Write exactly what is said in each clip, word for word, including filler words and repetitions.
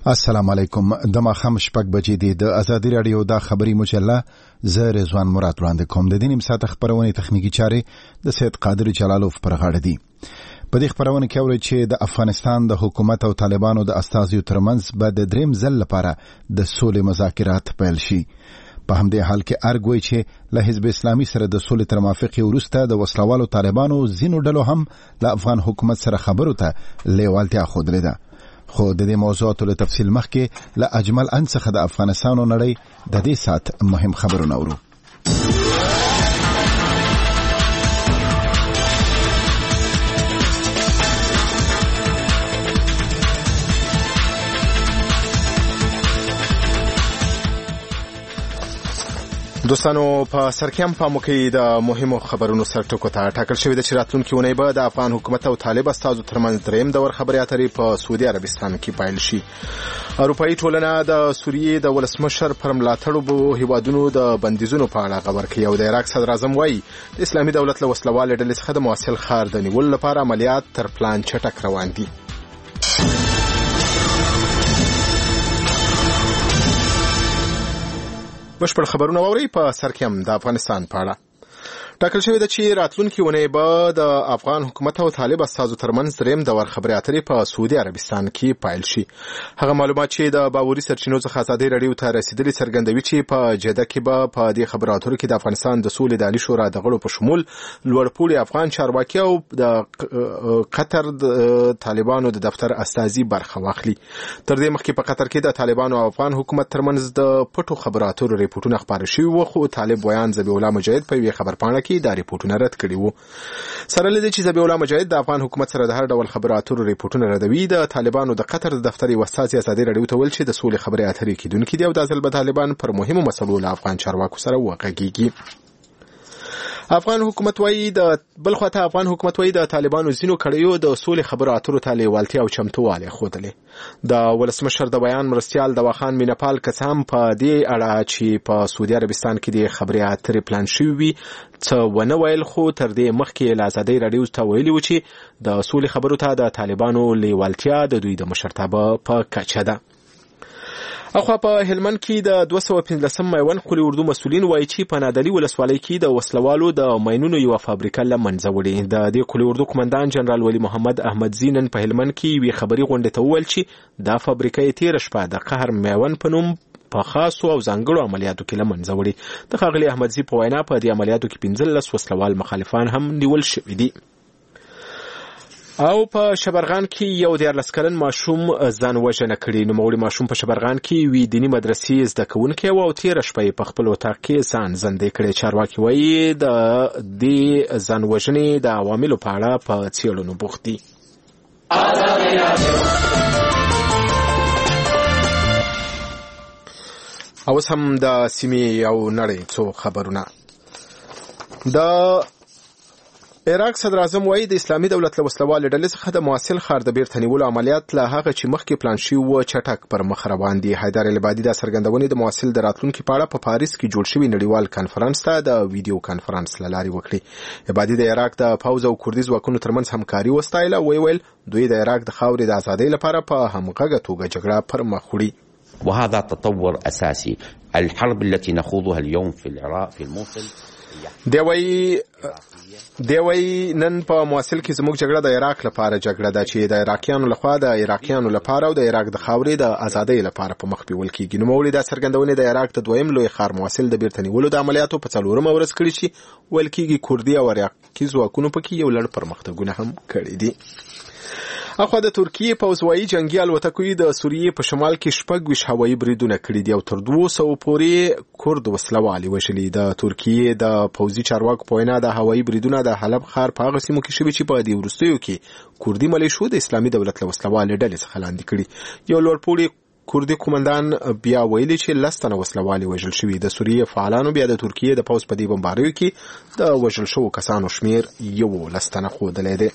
السلام علیکم. د ماښام شپږ بجې دي. د ازادي رادیو د خبري مجله زه رضوان مراد وړاندې کوم. د دې نیم ساعت خبرونه تخنیکی چارې د سید قادر جلالوف پر غاړه دي. په دې خبرونه کې اوري چې د افغانستان د حکومت او طالبانو د استازیو ترمنځ به د دریم ځل لپاره د سولې مذاکرات پیل شي. په همدې حال کې ارګ وایي چې له حزب اسلامي سره د سولې تر موافقې وروسته د وسلوالو طالبانو ځینو ډلو هم له افغان حکومت سره خبرو ته لیوالتیا ښودلې ده. خو د دې موضوعاتو له تفصیل مخکې له اجمل ان څخه د افغانستان او نړۍ د دې سات مهم خبرونه اورو. دوستانو په سرکیم په موکې د مهمو خبرونو سرټکو ته ټاکل شوې ده چې راتلونکي اونۍ به د افغان حکومت او طالب استازو ترمنځ دریم دور خبرې اترې په سعودي عربستان کې پیل شي. اروپایي ټولنه د سوریې د ولسمشر پر ملاتړو هیوادونو د بندیزونو په اړه خبر کوي او د عراق صدر اعظم وایي د اسلامي دولت له وسلوال ډلې څخه د موصل ښار د نیولو لپاره عملیات تر پلان چټک روان دي. بشپړ خبرونه ووري. په سرکیم د افغانستان په اړه ټاکل شوې ده چې راتلونکي اونۍ به د افغان حکومت او طالب استازو ترمنځ دریم دور خبرې اترې په سعودي عربستان کې پیل شي. هغه معلومات چې د باوري سرچینو څخه ازادي رادیو ته رسیدلي څرګندوي چې په جده کې به په دې خبرو اترو کې د افغانستان د سولې د عالي شورا د غړو په شمول لوړپوړي افغان چارواکي او د قطر د طالبانو د دفتر استازي برخه واخلي. تر دې مخکې په قطر کې د طالبانو او افغان حکومت ترمنځ د پټو خبرو اترو ریپورتونه خپاره شوي وو، خو طالب ویان ذبیح الله مجاهد په یوې خبرپاڼه دا ریپورتونه رد کړي وو. سره لدې چې ذبیح الله مجاهد د افغان حکومت سره د هر ډول خبرو اترو ریپورتونه ردوي، د طالبانو د قطر د دفتر یو استازي ازادي رادیو ته ویل چې د سولې خبرې اترې کیدونکې دي او د ځل به طالبان پر مهمو مسلو له افغان چارواکو سره وغږیږي. افغان حکومت وایي د بل خواته افغان حکومت وایي د طالبانو ځینو کړیو د سولې خبرو اترو ته لیوالتیا او چمتووالی ښودلې. د ولسمشر د بیان مرستیال دواخان مینپال کڅام په دې اړه چې په سعودي عربستان کې د خبرې اترې پلان شوی وي څه ونه ویل، خو تر دې مخکې له ازادۍ رادیو ته ویلي و چې د سولې خبرو ته د طالبانو لیوالتیا د دوی د مشرتابه په کچه ده. اخوا په هلمند کې د دوه سوه پنځلسم میوند قلي اردو مسؤلین وایي چې په نادلي ولسوالۍ کې د وسلوالو د ماینونو یوه فابریکه له منځه وړې. د دې قلي اردو قمندان جنرال ولی محمد احمدزي نن په هلمند کې یوې خبري غونډې ته وویل چې دا فابریکه یې تېره شپه د قهر میوند په نوم په خاصو او ځانګړو عملیاتو کې له منځه وړې. د ښاغلي احمدزي په وینا په دې عملیاتو کې پنځلس وسلوال مخالفان هم نیول شوي دي. او په شبرغان کې یو دیارلس کلن ماشوم ځان وژنه کړې. نوموړی ماشوم په شبرغان کې یوې دیني مدرسې زده کوونکی و او تېره شپه یې په خپل اتاق کې ځان زندې کړی. چارواکي وایي د دې ځان وژنې د عواملو په اړه په څېړنو بوخت دي. اوس هم د سیمې او نړۍ څو خبرونه. د عراق صدر اعظم وایي د اسلامي دولت له وسلوال ډلې څخه د موصل ښار د بیرته نیولو عملیات له هغه چې مخکې پلان شوي وو چټک پر مخ روان دي. حیدر العبادي د څرګندونې د موصل د راتلونکي په اړه په پاریس کې جوړ شوي نړیوال کانفرنس ته د ویډیو کانفرنس له لارې وکړي. عبادي د عراق د پوځ او کردي ځواکونو ترمنځ همکاري وستایله. ویې ویل دوی د عراق د خاورې د ازادۍ لپاره په همغږه توګه جګړه پر مخ وړي. وهذا تطور أساسي. الحرب التي نخوضها اليوم في العراق في الموصل دی وایي دی وایي نن په موصل کې زموږ جګړه د عراق لپاره جګړه ده چې د عراقیانو لخوا د عراقیانو لپاره او د عراق د خاورې د ازادۍ لپاره په مخ بیول کېږي. نوموړي دا څرګندونې د عراق د دویم لوی ښار موصل د بیرته نیولو د عملیاتو په څلورمه ورځ کړي چې ویل کېږي کردي او عراقي ځواکونو پکې یو لړ پرمختګونه هم کړي دي. اخوا د ترکیې پوځ وایي جنگي الوتکو د سوریې په شمال کې شپږ ویشت هوایي بریدونه کړي دي او تر دوه سوه پورې کرد وسلوالي وژلي. د ترکیې د پوځي چارواکو په وینا د هوایي بریدونه د حلب ښار په هغه سیمو کې شوي چې په دې وروستیو کې کردي ملیشو د اسلامي دولت له وسلوالې ډلې څخه لاندې کړي. یو لوړپوړي کردي قومندان بیا ویلي چې لس تنه وسلوالي وژل شوي. د سوریې فعالانو بیا د ترکیې د پوځ په دې بمباریو کې د وژل شوو کسانو شمیر یولس تنه ښودلی دی.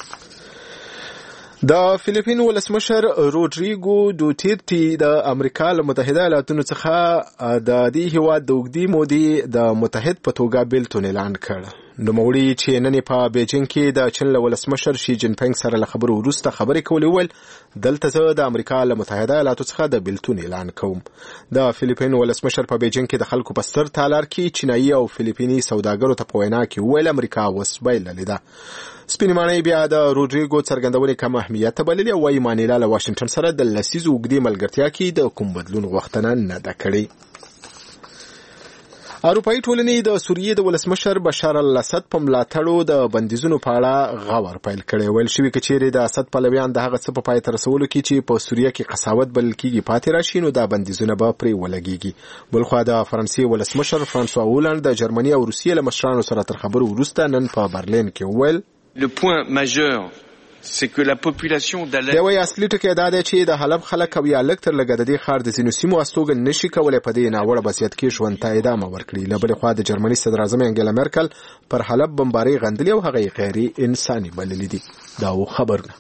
د فلیپین ولسمشر روډریګو دوتیرتي د امریکا له متحده ایالاتونو څخه د دې هیواد د اوږدې مودې د متحد په توګه بیلتون اعلان کړ. نوموړي چې نن په بیجینګ کې د چین له ولسمشر شي جین پینګ سره له خبرو وروسته خبرې کولې ویل دلته زه د امریکا له متحده ایالاتو څخه د بیلتون اعلان کوم. د فلیپین ولسمشر په بیجینګ کې د خلکو په ستر تالار کې چینایي او فلیپیني سوداګرو ته په وینا کې ویل امریکا اوس بایللې ده. سپینې ماڼۍ بیا د روډریګو څرګندونې کم اهمیت بللې او وايي مانیلا له واشنگټن سره د لسیزو اوږدې ملګرتیا کې د کوم بدلون غوښتنه نه ده کړې. اروپایي ټولنې د سوریې د ولسمشر بشار الاسد په ملاتړ د بندیزونو په اړه غور پیل کړی. ویل شوی چې چیرې د اسد پلویان د هغه څه په پای ته رسولو کې چې په سوریه کې قساوت بلل کېږي پاتې راشي نو دا بندیزونه به پرې ولګېږي. بلخوا د فرانسې ولسمشر فرانسوا هولند د جرمني او روسیې له مشرانو سره تر خبرو وروسته نن په برلین کې وویل Le point majeur c'est que la population d'Alep دا وایي اصلي ټکی دا دی چې د حلب خلک او یا لږ تر لږه د دې ښار د ځینو سیمو استوګن نشي کولی په دې ناوړه وضعیت کې ژوند ته ادامه ورکړي. له بلې خوا د جرمني صدراعظم انګیلا مرکل پر حلب بمبارۍ غندلې او هغه یې غیر انساني بللې دي. دا و خبرونه.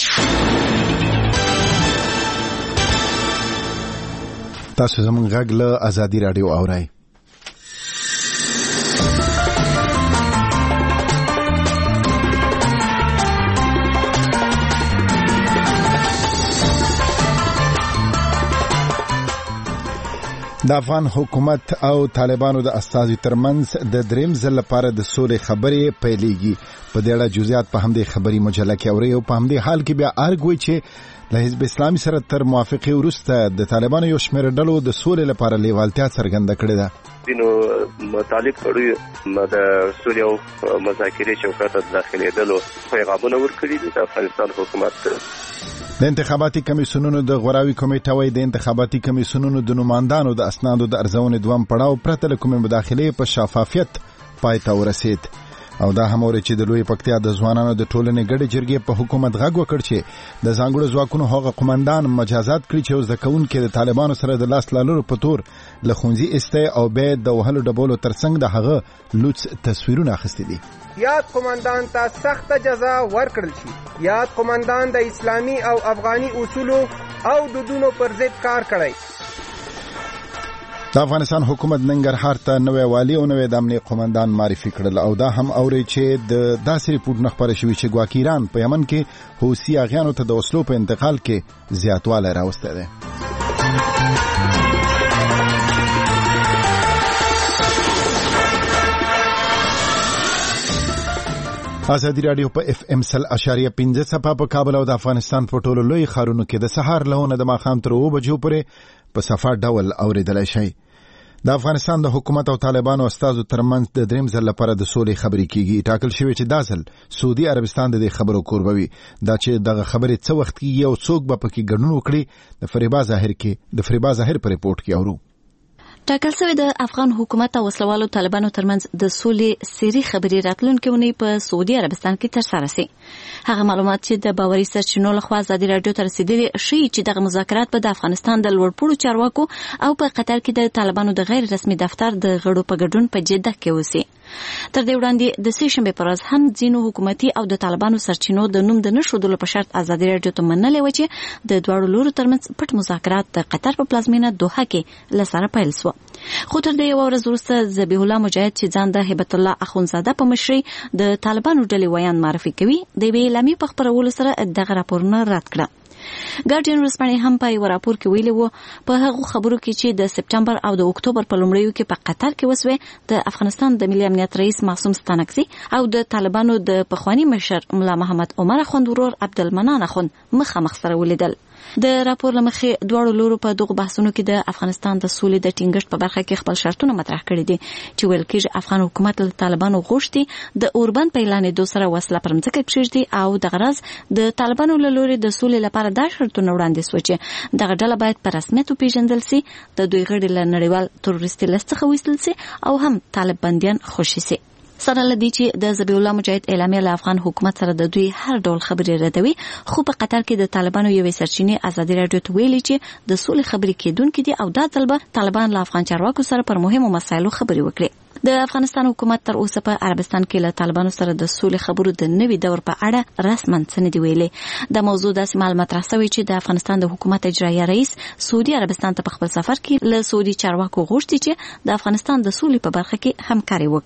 تاسو زموږ غږ له ازادي رادیو اورئ. د افغان حکومت او طالبانو د استازي ترمنځ د دریم ځل لپاره د سولې خبرې پیلېږي. په دې اړه جزئیات په همدې خبري مجله کې اوري او په همدې حال کې بیا ارګ وایي چې له حزب اسلامي سره تر موافقې وروسته د طالبانو یو شمېر ډلو د سولې لپاره لیوالتیا څرګنده کړې ده. دینو مطالب کړي د سولې او مذاکرې چوکاټ ته داخلېدلو پیغامونه ورکړي دي. د افغانستان حکومت د انتخاباتي کمیسیونونو د غوراوي کمیټه وايي د انتخاباتي کمیسیونونو د نوماندانو د اسنادو د ارزونې دوام پړاو پرته له کومې مداخلې په شفافیت پای ته ورسید. او دا هم اوري چې د لوی پکتیا د ځوانانو د ټولنې ګډې جرګې په حکومت غږ وکړ چې د ځانګړو ځواکونو هغه قومندان مجازات کړي چې زده کوونکي د طالبانو سره د لاس لالو په تور له ښوونځي ایسته او به د وهلو ډبولو ترڅنګ د هغه لوڅ تصویرونه اخیستي دي. یاد قومندان ته سخت جزا ورکړل شي. یاد قومندان د اسلامي او افغاني اصولو او دودونو پر ضد کار کړی. د افغانستان حکومت ننګرهار ته نوې والی او نوې د امنیت قومندان معرفي کړل. او دا هم اوري چې د داسې ریپورت نخبره شوی چې ګواکې ایران په یمن کې حوثي اغیانو ته د وسلو په انتقال کې زیاتوالی راوستی دی. ازادي رادیو په اف ام سل اشاریه پنځه صفه په کابل او د افغانستان په ټولو لوی ښارونو کې د سهار لهونه د ماښام تر اوه بجو پورې په صفه ډول اورېدلی شئ. د افغانستان د حکومت او طالبانو استازو ترمنځ د دریم ځل لپاره د سولې خبرې کیږي. ټاکل شوی چې دا ځل سعودي عربستان د دې خبرو کوربوي. دا چې دغه خبرې څه وخت کیږي او څوک به پکې ګډون وکړي د فریبا ظاهر کې د فریبا ظاهر په ریپورت کې اورو. ټاکل شوی د افغان حکومت او وسلوالو طالبانو ترمنځ د سولې سری خبرې راتلونکي ونې په سعودي عربستان کې ترسره شي. هغه معلومات چې د باوري سرچینو لخوا ازادي رادیو ته رسیدلي ښیي چې دغه مذاکرات به د افغانستان د لوړپوړو چارواکو او په قطر کې د طالبانو د غیر رسمي دفتر د غړو په ګډون په جده کې وشي. تر دې وړاندې د سې شنبې پر ورځ هم ځینو حکومتي او د طالبانو سرچینو د نوم د نښودلو په شرط ازادي رادیو ته منلې و چې د دواړو لورو ترمنځ پټ مذاکرات د قطر په پلازمینه دوحه کې له سره پیل شو. خو تر دې یوه ورځ وروسته ذبیح الله مجاهد چې ځان د هیبت الله اخونزاده په مشرۍ د طالبانو ډلې ویان معرفي کوي د یوې اعلامیې په خپرولو سره دغه راپورونه رد کړه. ګارډین ورځپاڼې هم په یو راپور کې ویلي وو په هغو خبرو کې چې د سپټمبر او د اکتوبر په لومړیو کې په قطر کې وسوې د افغانستان د ملي امنیت رئیس معصوم ستانکزي او د طالبانو د پخوانی مشر ملا محمد عمر اخوند ورور عبدالمنان اخوند مخامخ سره ولیدل. د راپور لمخې دواړو لورو په دغه بحثونو کې د افغانستان د سولې د ټینګښت په برخه کې خپل شرطونه مطرح کړي دي چې ویل کېږي افغان حکومت له طالبانو غوښتي د اوربند په اعلانېدو سره وسله پر مځکه کېږدي او د غرض د طالبانو له لوري د سولې لپاره دا شرطونه وړاندې شو چې دغه ډله باید په رسمیت وپېژندل سي، د دوی غړي له نړیوال تروریستي لیست څخه وایستل سي او هم طالب بندیان خوشي سي. سره لدی چې د ذبیح الله مجاهد اعلامیه له افغان حکومت سره د دوی هر ډول خبرې ردوي، خو په قطر کې د طالبانو یوې سرچینې ازادي رادیو ته ویلي چې د سولې خبرې کېدونکې دي او دا ځل به طالبان له افغان چارواکو سره پر مهمو مسایلو خبرې وکړي. د افغانستان حکومت تر اوسه په عربستان کې له طالبانو سره د سولې خبرو د نوي دور په اړه رسما څه نه دي ویلي. د موضوع داسې معلومات مطرح شوی چې د افغانستان د حکومت اجرایه رئیس سعودي عربستان ته په خپل سفر کې له سعودي چارواکو غوښتي چې د افغانستان د سولې په برخه کې همکاري وکړي.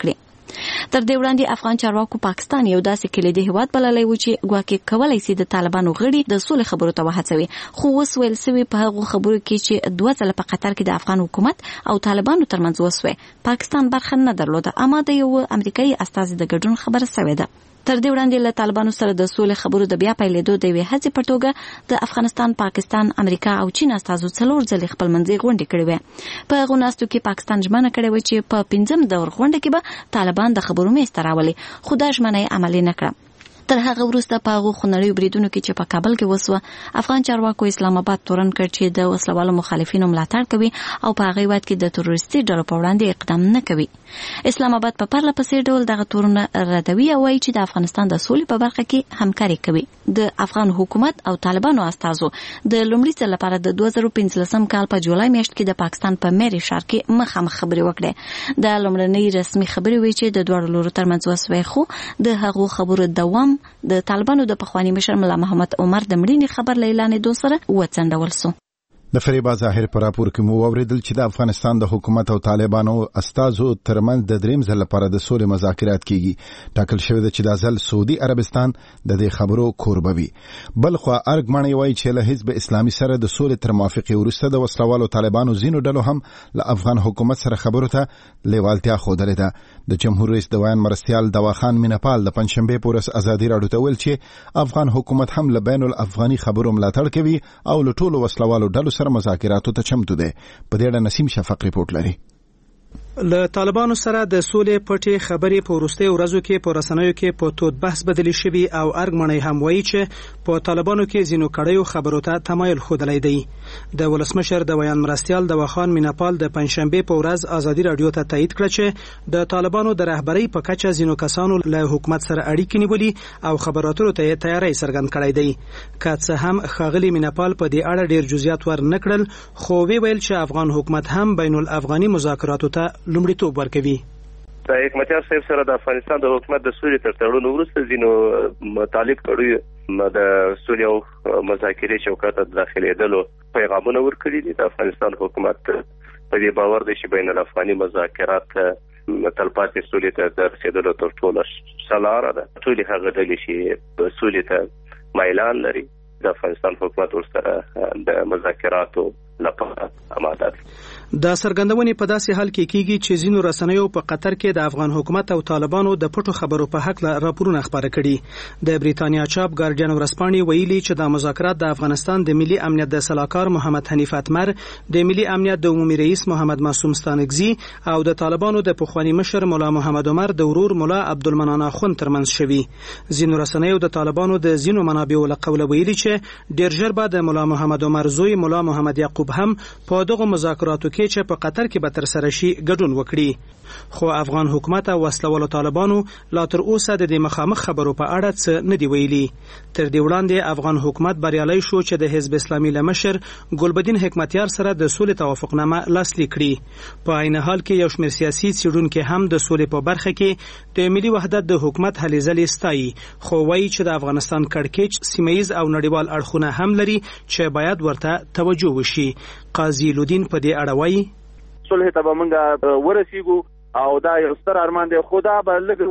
تر دې وړاندې افغان چارواکو پاکستان یو داسې کلیدي هیواد بللی و چې ګواکې کولی سي د طالبانو غړي د سولې خبرو ته وهڅوي، خو اوس ویل سوي په هغو خبرو کې چې دوه ځله په قطر کې د افغان حکومت او طالبانو ترمنځ وسوې پاکستان برخه نه درلوده، اما د یو امریکایي استازي د ګډون خبره سوې ده. تر دې وړاندې له طالبانو سره د سولې خبرو د بیا پیلېدو د یوې هڅې په توګه د افغانستان، پاکستان، امریکا او چین استازو څلور ځلې خپل منځي غونډې کړې وې. په هغو ناستو کې پاکستان ژمنه کړې وه چې په پنځم دور غونډه کې به طالبان د خبرو میز ته راولي، خو دا ژمنه یې عملي نه کړه. تر هغه وروسته په هغو خونړیو بریدونو کې چې په کابل کې وسوه، افغان چارواکو اسلام آباد تورن کړ چې د وسلوالو مخالفینو ملاتړ کوي او په هغه هیواد کې د تروریستي ډلو په وړاندې اقدام نه کوي. اسلام آباد په پرله پسې ډول دغه تورونه ردوي او وایي چې د افغانستان د سولې په برخه کې همکاري کوي. د افغان حکومت او طالبانو استازو د لومړي ځل لپاره د دوه زره پنځلسم کال په جولای میاشت کې د پاکستان په مری ښار کې مخامخ خبرې وکړې. د لومړنۍ رسمي خبرې وی چې د دوه لورو ترمنځ وسوي، خو د هغو خبرو دوام د طالبانو د پخوانی مشر ملا محمد عمر د مړینې خبر اعلان دو سره وڅنډول سو. د فریبا ظاهر پر راپور کې مو اوریدل چې د افغانستان د حکومت او طالبانو استازو ترمنځ د دریم ځل لپاره د سولې مذاکرات کیږي. ټاکل شوی دی چې د ځل سعودي عربستان د دې خبرو کوربوي. بل خو ارګ مانی وایي چې له حزب اسلامي سره د سولې تر موافقې وروسته د وسلوالو طالبانو زینو ډلو هم له افغان حکومت سره خبرو ته لیوالتیا ښودلې ده. د جمهور رئیس د ویان مرستیال دواخان مینپال د پنځشنبه پورس ازادي راډیو ته ویل چې افغان حکومت هم له بین الافغاني خبرو ملاتړ کوي او له ټولو وسلوالو ډلو سره مذاکراتو ته چمتو دی. په دې اړه نسیم شفق ریپورت لري. له طالبانو سره د سولې پټې خبرې په وروستیو ورځو کې په رسنیو کې په تود بحث بدلې شوي او ارګ مڼۍ هم وایي چې په طالبانو کې ځینو کړیو خبرو ته تمایل ښودلی دی. د ولسمشر د ویان مرستیال دواخان مینپال د پنځشنبې په ورځ ازادي راډیو ته تایید کړه چې د طالبانو د رهبرۍ په کچه ځینو کسانو له حکومت سره اړیکې نیولي او خبرو اترو ته تیاری څرګند کړی دی. که څه هم ښاغلي مینپال په دې اړه ډیر جزئیات ور نه کړل، خو ویل چې افغان حکومت هم بین الافغاني مذاکراتو ته لومړیتوب ورکوي. د حکمتیار صاحب سره د افغانستان د حکومت د سولې تر تړون وروسته ځینو مطالب کړي د سولې او مذاکرې چوکاټ ته داخلېدلو پیغامونه ورکړي دي. د افغانستان حکومت په دې باور دی چې بین الافغاني مذاکرات تلپاتې سولې ته د رسېدلو تر ټولو ښه لاره ده. ټولې هغه ډلې چې سولې ته مایلان لري د افغانستان حکومت ورسره د مذاکراتو لپاره آماده دي. دا څرګندونې په داسې حال کې کیږي چې ځینو رسنیو په قطر کې د افغان حکومت او طالبانو د پټو خبرو په حق له راپورونه خبره کړي. د بریتانیا چاپ ګارډین ورځپاڼې ویلي چې د مذاکرات د افغانستان د ملي امنیت د سلاکار محمد حنیف اتمر، د ملي امنیت د عمومي رئیس محمد معصوم ستانکزي او د طالبانو د پخوانی مشر مولا محمد عمر د ورور مولا عبدالمنان اخوند ترمنځ شوي. ځینو رسنیو د طالبانو د ځینو منابعو له قوله ویلي چې ډیر ژر به د مولا محمد عمر زوی مولا محمد یعقوب هم په دغه مذاکراتو کې چې په قطر کې به تر سره شي ګډون وکړي. خو افغان حکومت او وسلوالو طالبانو لا تر اوسه د دې مخامخ خبرو په اړه څه نه دی ویلي. تر دې وړاندې افغان حکومت بریالي شو چې د حزب اسلامي له مشر ګلبدین حکمتیار سره د سولې توافقنامه لاسلیک کړي. په عین حال کې یو شمېر سیاسي څېړونکي هم د سولې په برخه کې د ملي وحدت د حکومت هلې ځلې ستایي، خو وایي چې د افغانستان کړکېچ سیمهیز او نړیوال اړخونه هم لري چې باید ورته توجه وشي. قاضي لودین په دې اړه وایي صلح ته به موږ ورسیږو او دا یو ستر ارمان دی، خو دا به لږ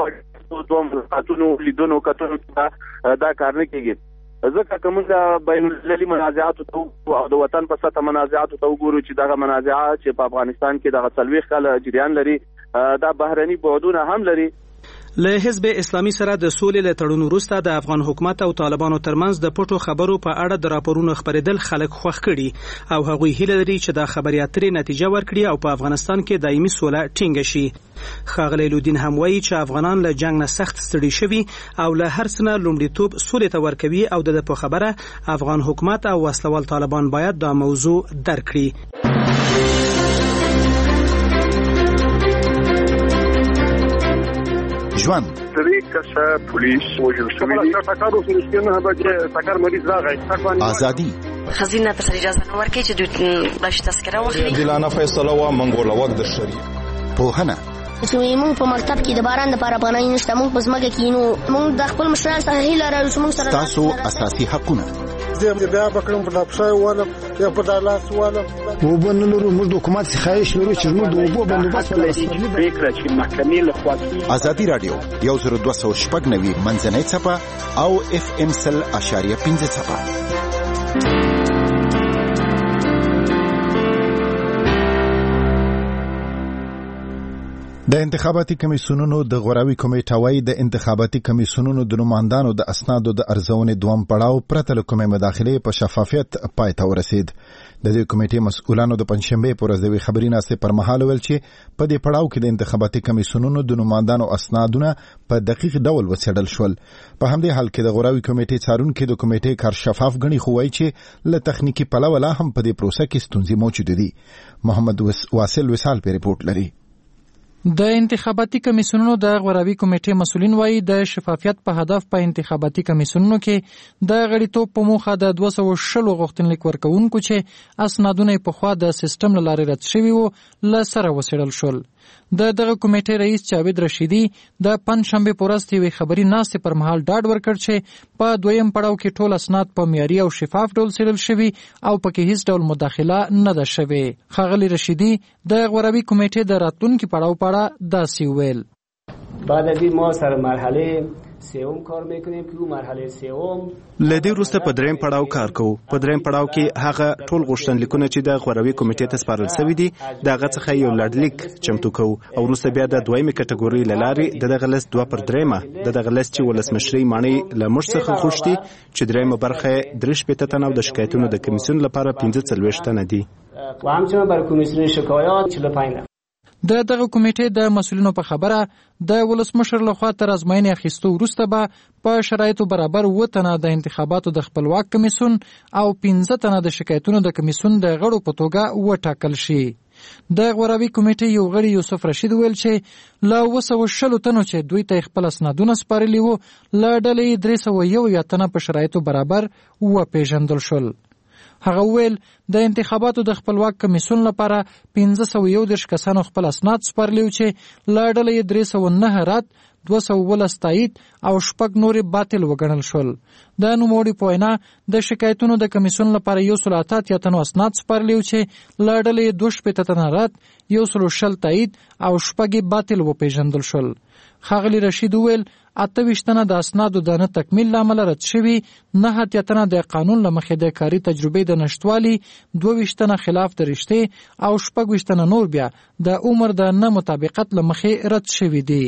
وخت دوه ملاقاتونو لیدونو کتونو دا کار نه کېږي. ځکه که موږ بین المللي منازعاتو ته او د وطن په سطح منازعاتو ته وګورو چې دغه منازعات چې په افغانستان کې دغه څلوېښت کاله جریان لري دا بهرني بعدونه هم لري. له حزب اسلامي سره د سولې له تړون وروسته د افغان حکومت او طالبانو ترمنځ د پټو خبرو په اړه د راپورونو خبرېدل خلک خوښ کړي او هغوی هیله لري چې دا خبرې اترې نتیجه ورکړي او په افغانستان کې دایمي سوله ټینګه شي. ښاغلی لودین هم وایي چې افغانان له جنګ نه سخت ستړي شوي او له هر څه نه لومړیتوب سولې ته ورکوي او د ده په خبره افغان حکومت او وسلوال طالبان باید دا موضوع درک کړي. ژوند سری کسه پولیس وجل شوی دی تاکارو فلسطین هغه چې تاکار مریض راغی ازادي خزینه پر اجازه نه ورکړي چې دوی باش تذکره واخلي. عادلانه فیصله و منګول وخت د شری پوهنه چې موږ په مکتب کې د باران لپاره پناه نشته، موږ په ځمکه کې نو موږ د خپل مشرانو څخه هیله لرو چې موږ سره تاسو اساسي حقونه زه بیا بکړم په داپښه والم یا په دالاس والم وبن لرو موږ د حکومت څخه خواهش لرو چې موږ د اوبو بندوبست ولرو. پریکړه چې محکمې له خوا ازادي رادیو یو زر دوه سوه شپږ نوي منځنۍ څپه او اف ام سل اشاریه پنځه څپه. د انتخاباتي کمیسیونونو د غوراوي کمیټه وايي د انتخاباتي کمیسیونونو د نمائندانو د اسنادو د ارزونې دوم پړاو پرته له کومې مداخلې په شفافیت پای ته ورسید. د دې کمیټې مسؤلانو د پنځشنبه په ورځ د خبري ناسې پر مهال ویل چې په دې پړاو کې د انتخاباتي کمیسیونونو د نمائندانو اسنادونه په دقیق ډول وڅېړل شول. په همدې حال کې د غوراوي کمیټې څارونکو د کمیټې کار شفاف غني خو وایي چې له تخنیکی پلوه لا هم په دې پروسه کې ستونزې موجود دي. محمد واصل وصال په ریپورت لري. د انتخاباتي کمیسیونونو د غوراوي کمیټې مسؤلین وایي د شفافیت په هدف په انتخاباتي کمیسیونونو کې د غړیتوب په موخه د دوه سوه شلو غوښتنلیک ورکوونکو چې اسنادونه په خوا د سیستم له لارې رد شوي وو له سره وڅېړل شول. د دغه کمیټې رئیس جاوید رشیدي د پنځشنبه په ورځ یوې خبري ناستې پر مهال ډاډ ورکړ چې په دویم پړاو کې ټول اسناد په معیاري او شفاف ډول څېړل شوي او پکې هیڅ ډول مداخله نه ده شوې. ښاغلي رشیدي د غوراوي کمیټې د راتلونکي پړاو په اړه داسې وویل. بعد از این ما سر مرحله سوم کار میکنیم که مرحله سوم لدی وروسته په دریم پړاو کار کوو. په دریم پړاو کې هغه ټول غوښتنلیکونه چې د غوراوي کمیټې ته سپارل شوي دي دغه څخه یو لړلیک چمتو کوو او وروسته بیا د دویمې کټګورۍ له لارې د دغه لیست دوه پر دریمه د دغه لیست چې ولسمشرۍ ماڼۍ له موږ څخه غوښتي چې دریمه برخه درې شپېته تنه او د شکایتونو د کمیسیون لپاره پنځه څلوېښت تنه دي و همچنین برای کمیسیون شکایات چهل و پنج. د دغه کمیټې د مسؤلینو په خبره د ولسمشر لخوا تر ازموینې اخیستو وروسته به په شرایطو برابر اووه تنه د انتخاباتو د خپلواک کمیسیون او پنځه تنه د شکایتونو د کمیسیون د غړو په توګه وټاکل شي. د غوراوي کمیټې یو غړي یوسف رشید ویل چې له اووه سوه شلو تنو چې دوی ته خپل اسنادونه سپارلي وو له ډلې درې سوه یو یا تنه په شرایطو برابر وپېژندل شول. هغه ویل د انتخاباتو د خپلواک کمیسیون لپاره پنځه سوه یو دېرش کسانو خپل اسناد سپارلي چې له ډلې درې سوه نه رد، دوه سوه اوولس تایید او شپږ نورې باطل وګڼل شول. د نوموړي په وینا د شکایتونو د کمیسیون لپاره یو سل اته اتیا تنو اسناد سپارلي چې له ډلې دوه شپېته تنه رد، یو سل شل تایید او شپږ باطل وپېژندل شول. ښاغلي رشید ویل اته ویشت تنه د اسنادو د نه تکمیل له امله رد شوي، نه اتیا تنه د قانون له مخې د کاري تجربې د نشتوالي، دوه ویشت تنه خلاف د رشتې او شپږ ویشت تنه نور بیا د عمر د نه مطابقت له مخې رد شوي دي.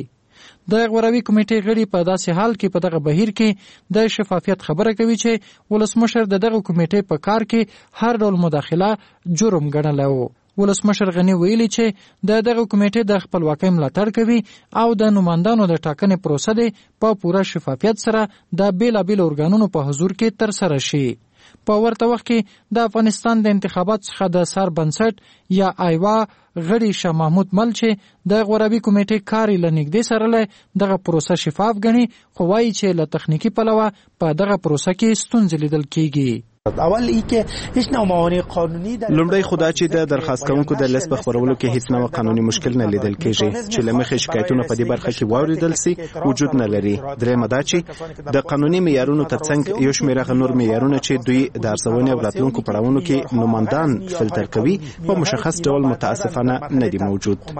د غوراوي کمیټې غړي په داسې حال کې په دغه بهیر کې د شفافیت خبره کوي چې ولسمشر د دغه کمیټې په کار کې هر ډول مداخله جرم ګڼلی و. ولسمشر غنی ویلي چې د دغه کمیټې د خپلواکۍ ملاتړ کوي او د نمائندانو د ټاکنې پروسه دی په پوره شفافیت سره د بیلابیلو ارګانونو په حضور کې ترسره شي. په ورته وخت کې د افغانستان د انتخابات څخه د سر بنسټ یا ایوا غړي شاه محمود مل چې د غوراوي کمیټې کار له نږدې سره له دغه پروسه شفاف ګڼي خو وایي چې له تخنیکی پلوه په دغه پروسه کې ستونزې لیدل کیږي. اول ای که هیچ نوع موانع قانونی در لومړی خدا چې د درخواست کوونکو د لیست په خپرولو کې هیڅ نوع قانوني مشکل نه لیدل کېږي چې له مخې شکایتونه په دې برخه کې واوریدل سي وجود نه لري. درېمه دا چې د قانوني معیارونو ترڅنګ یو شمېر هغه نور معیارونه چې دوی د ارزونې او راتلونکو پړاوونو کې نمایندان فلټر کوي په مشخص ډول متاسفانه نه دي موجود.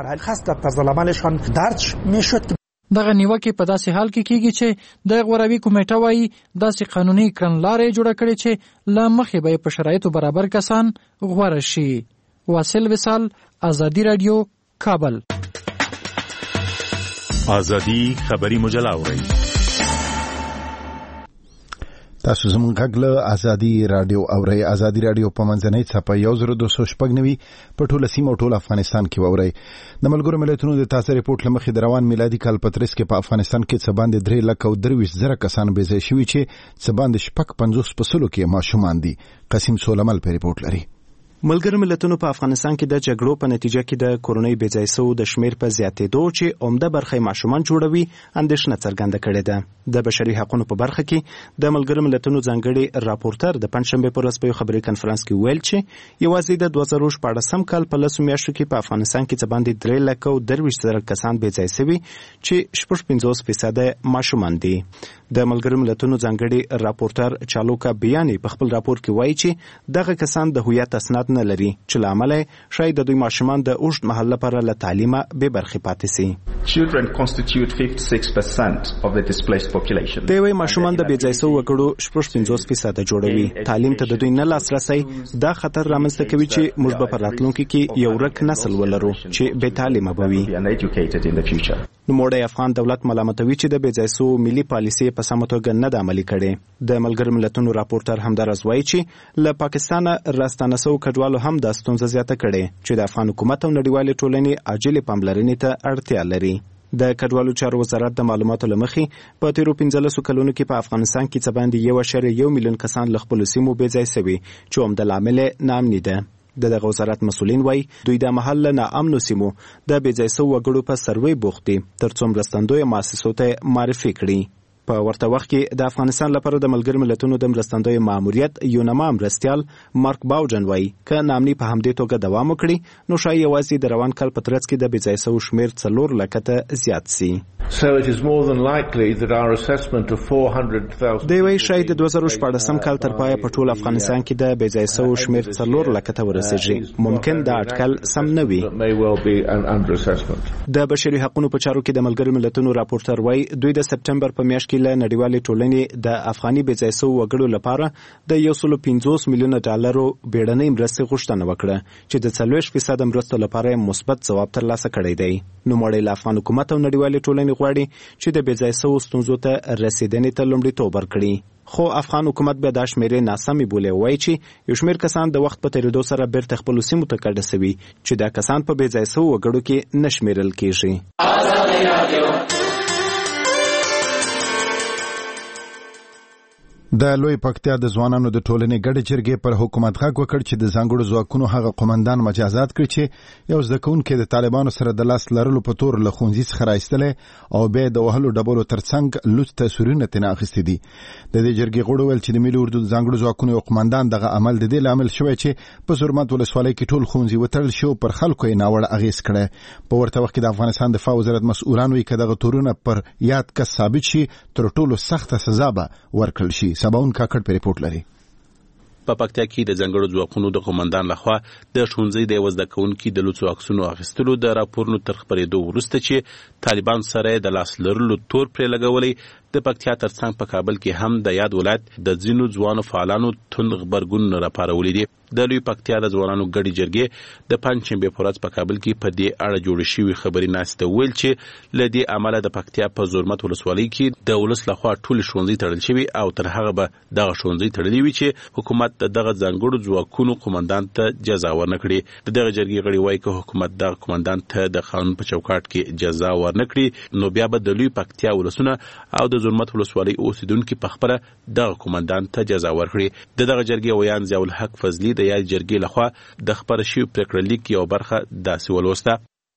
دغه نیوکې په داسې حال کې کیږي چې د غوراوي کمیټه وايي داسې قانوني کړنلارې جوړه کړې چې له مخې به په شرایطو برابر کسان غوره شي. واصل وصال، ازادي رادیو، کابل. ازادي خبري مجله اورئ. تاسو زموږ غږ له ازادي رادیو اورئ. ازادي رادیو په منځنۍ څپه یو زر دوه سوه شپږ نوي په ټوله سیمه او ټول افغانستان کې واورئ. د ملګرو ملتونو د تازه ریپورت له مخې د روان میلادي کال په ترڅ کې په افغانستان کې څه باندې درې لکه او درویشت زره کسان بې ځای شوي چې څه باندې شپږ پنځوس په سلو کې ماشومان دي. قسیم سولمل په ریپورت لري. ملګرو ملتونو په افغانستان کې د جګړو په نتیجه کې د کورنۍ بېځای شوو د شمیر په زیاتېدو چې عمده برخه ماشومان جوړوي اندېښنه څرګنده کړې ده. د بشري حقوقو په برخه کې د ملګرو ملتونو ځانګړي راپورټر د پنځشنبې په ورځ په یو خبري کنفرانس کې ویل چې یوازې د دوه زره شپاړسم کال په لسو میاشتو کې په افغانستان کې څه باندې درې لکه او درویشت زره کسان بېځای شوي چې شپږ پنځوس فیصده ماشومان دي. د ملګرو ملتونو ځانګړي راپورټر چالوکا بیاني په خپل راپور کې وایي چې دغه کسان د هویت اسناد نه لري چې لامل شاید د دوی ماشومان د اوږد مهال لپاره له تعلیمه بې برخې پاتې سي. Children constitute fifty-six percent of the displaced population. د یوې ماشومان د بېځای شوو وګړو شپږ پنځوس فیصده جوړوي. تعلیم ته د دوی نه لاسرسی دا خطر رامنځته کوي چې موږ به په راتلونکي کې یو ورک نسل ولرو چې بې تعلیمه به وي. نوموړی افغان دولت ملامتوي چې د بېځای شوو ملي پالیسۍ په سمه توګه نه ده عملي کړې. د ملګرو ملتونو راپورټر همداراز وایي چې له پاکستانه راستانه شوو کډوالو هم دا ستونزه زیاته کړې چې د افغان حکومت او نړیوالې ټولنې عاجلې پاملرنې ته اړتیا لري. د کډوالو چارو وزارت د معلوماتو له مخې په تیرو پنځلسو کلونو کې په افغانستان کې څه باندې یو اعشاریه یو میلیون کسان له خپلو سیمو بېځای شوي چې عمده لامل یې ناامني ده. د دغه وزارت مسؤلین وایي دوی د محل له ناامنو سیمو د بېځای شوو وګړو په سروې بوخت دي تر څو مرستندویه مؤسسو ته معرفي کړي. په ورته وخت کې د افغانستان لپاره د ملګرو ملتونو د مرستندوی ماموریت یونما مرستیال مارک باوجن وایي که ناامني په همدې توګه دوام وکړي نو شاید یوازې د روان کال په ترڅ کې د بېځای شوو شمېر څلور لکه ته زیات سي. So it is more than likely that our assessment of four hundred thousand دی وایي شاید د دوه زره شپاړسم کال تر پایه په ټول افغانستان کې د بېځای شوو شمېر څلور لکه ته ورسېږي. ممکن دا اټکل سم نه وي. د بشري حقوقو په چارو کې د ملګرو ملتونو راپورټر وایي دوی د سپټمبر په میاشت کې له نړیوالې ټولنې د افغاني بېځای شوو وګړو لپاره د یو سل پنځوس میلیونه ډالرو بیړنۍ مرستې غوښتنه وکړه چې د څلوېښت فیصده مرستو لپاره مثبت ځواب ترلاسه کړی دی. نوموړی له افغان حکومت او نړیوالې ټولنې غواړي چې د بېځای شوو ستونزو ته رسېدنې ته لومړیتوب ورکړي. خو افغان حکومت بیا دا شمېرې ناسمې بولي. وایي چې یو شمېر کسان د وخت په تېرېدو سره بیرته خپلو سیمو ته کډه شوي چې دا کسان په بېځای شوو وګړو کې نه شمېرل کېږي. د لوی پکتیا د ځوانانو د ټولنې ګډې جرګې پر حکومت غږ وکړ چې د ځانګړو ځواکونو هغه قومندان مجازات کړ چې یو زده کوونکی د طالبانو سره د لاس لرلو په تور له ښوونځي څخه راایستلی او بیا د وهلو ډبلو ترڅنګ لوڅ تصویرونه ترې اخیستي دي. د دې جرګې غړو ویل چې د ملي اردو د ځانګړو ځواکونو یو قومندان دغه عمل د دې لامل شوی چې په زرمت ولسوالۍ کې ټول ښوونځي وتړل شي او پر خلکو یې ناوړه اغېز کړی. په ورته وخت کې د افغانستان دفاع وزارت مسؤلان وایي که دغه تورونه پر یاد کس ثابت شي تر ټولو سخته سزا به ورکړل شي. سباون کاکړ په ریپورت لري. په پکتیا کې د ځانګړو ځواکونو د قومندان لخوا د ښوونځي د یوه زده کوونکي د لوڅو عکسونو اخیستلو د راپورونو تر خپرېدو وروسته چې طالبان سره د لاس لرلو تور پرې لګولی د پکتیا ترڅنګ په کابل کې هم د یاد ولایت د ځینو ځوانو فعالانو توند غبرګونونه راپارولي دي. د لوی پکتیا د ځوانانو ګډې جرګې د پنجشنبې په ورځ په کابل کې په دې اړه جوړې شوې خبري ناستې ته وویل چې له دې امله د پکتیا په زرمت ولسوالۍ کې د ولس لخوا ټولې ښوونځي تړل شوي او تر هغه به دغه ښوونځي تړلي وي چې حکومت دغه ځانګړو ځواکونو قومندان ته جزا ورنه کړي. د دغه جرګې غړي وایي که حکومت دغه قومندان ته د قانون په چوکاټ کې جزا ورنه کړي نو بیا به د لوی پکتیا ولسونه او د زرمت ولسوالۍ اوسیدونکي په خپله دغه قومندان ته جزا ورکړي. د دغه جرګې ویان ضیاء الحق فضلي د یاد جرګې لخوا د خبر شوي پریکړه لیک یو برخه داسې ولوسته.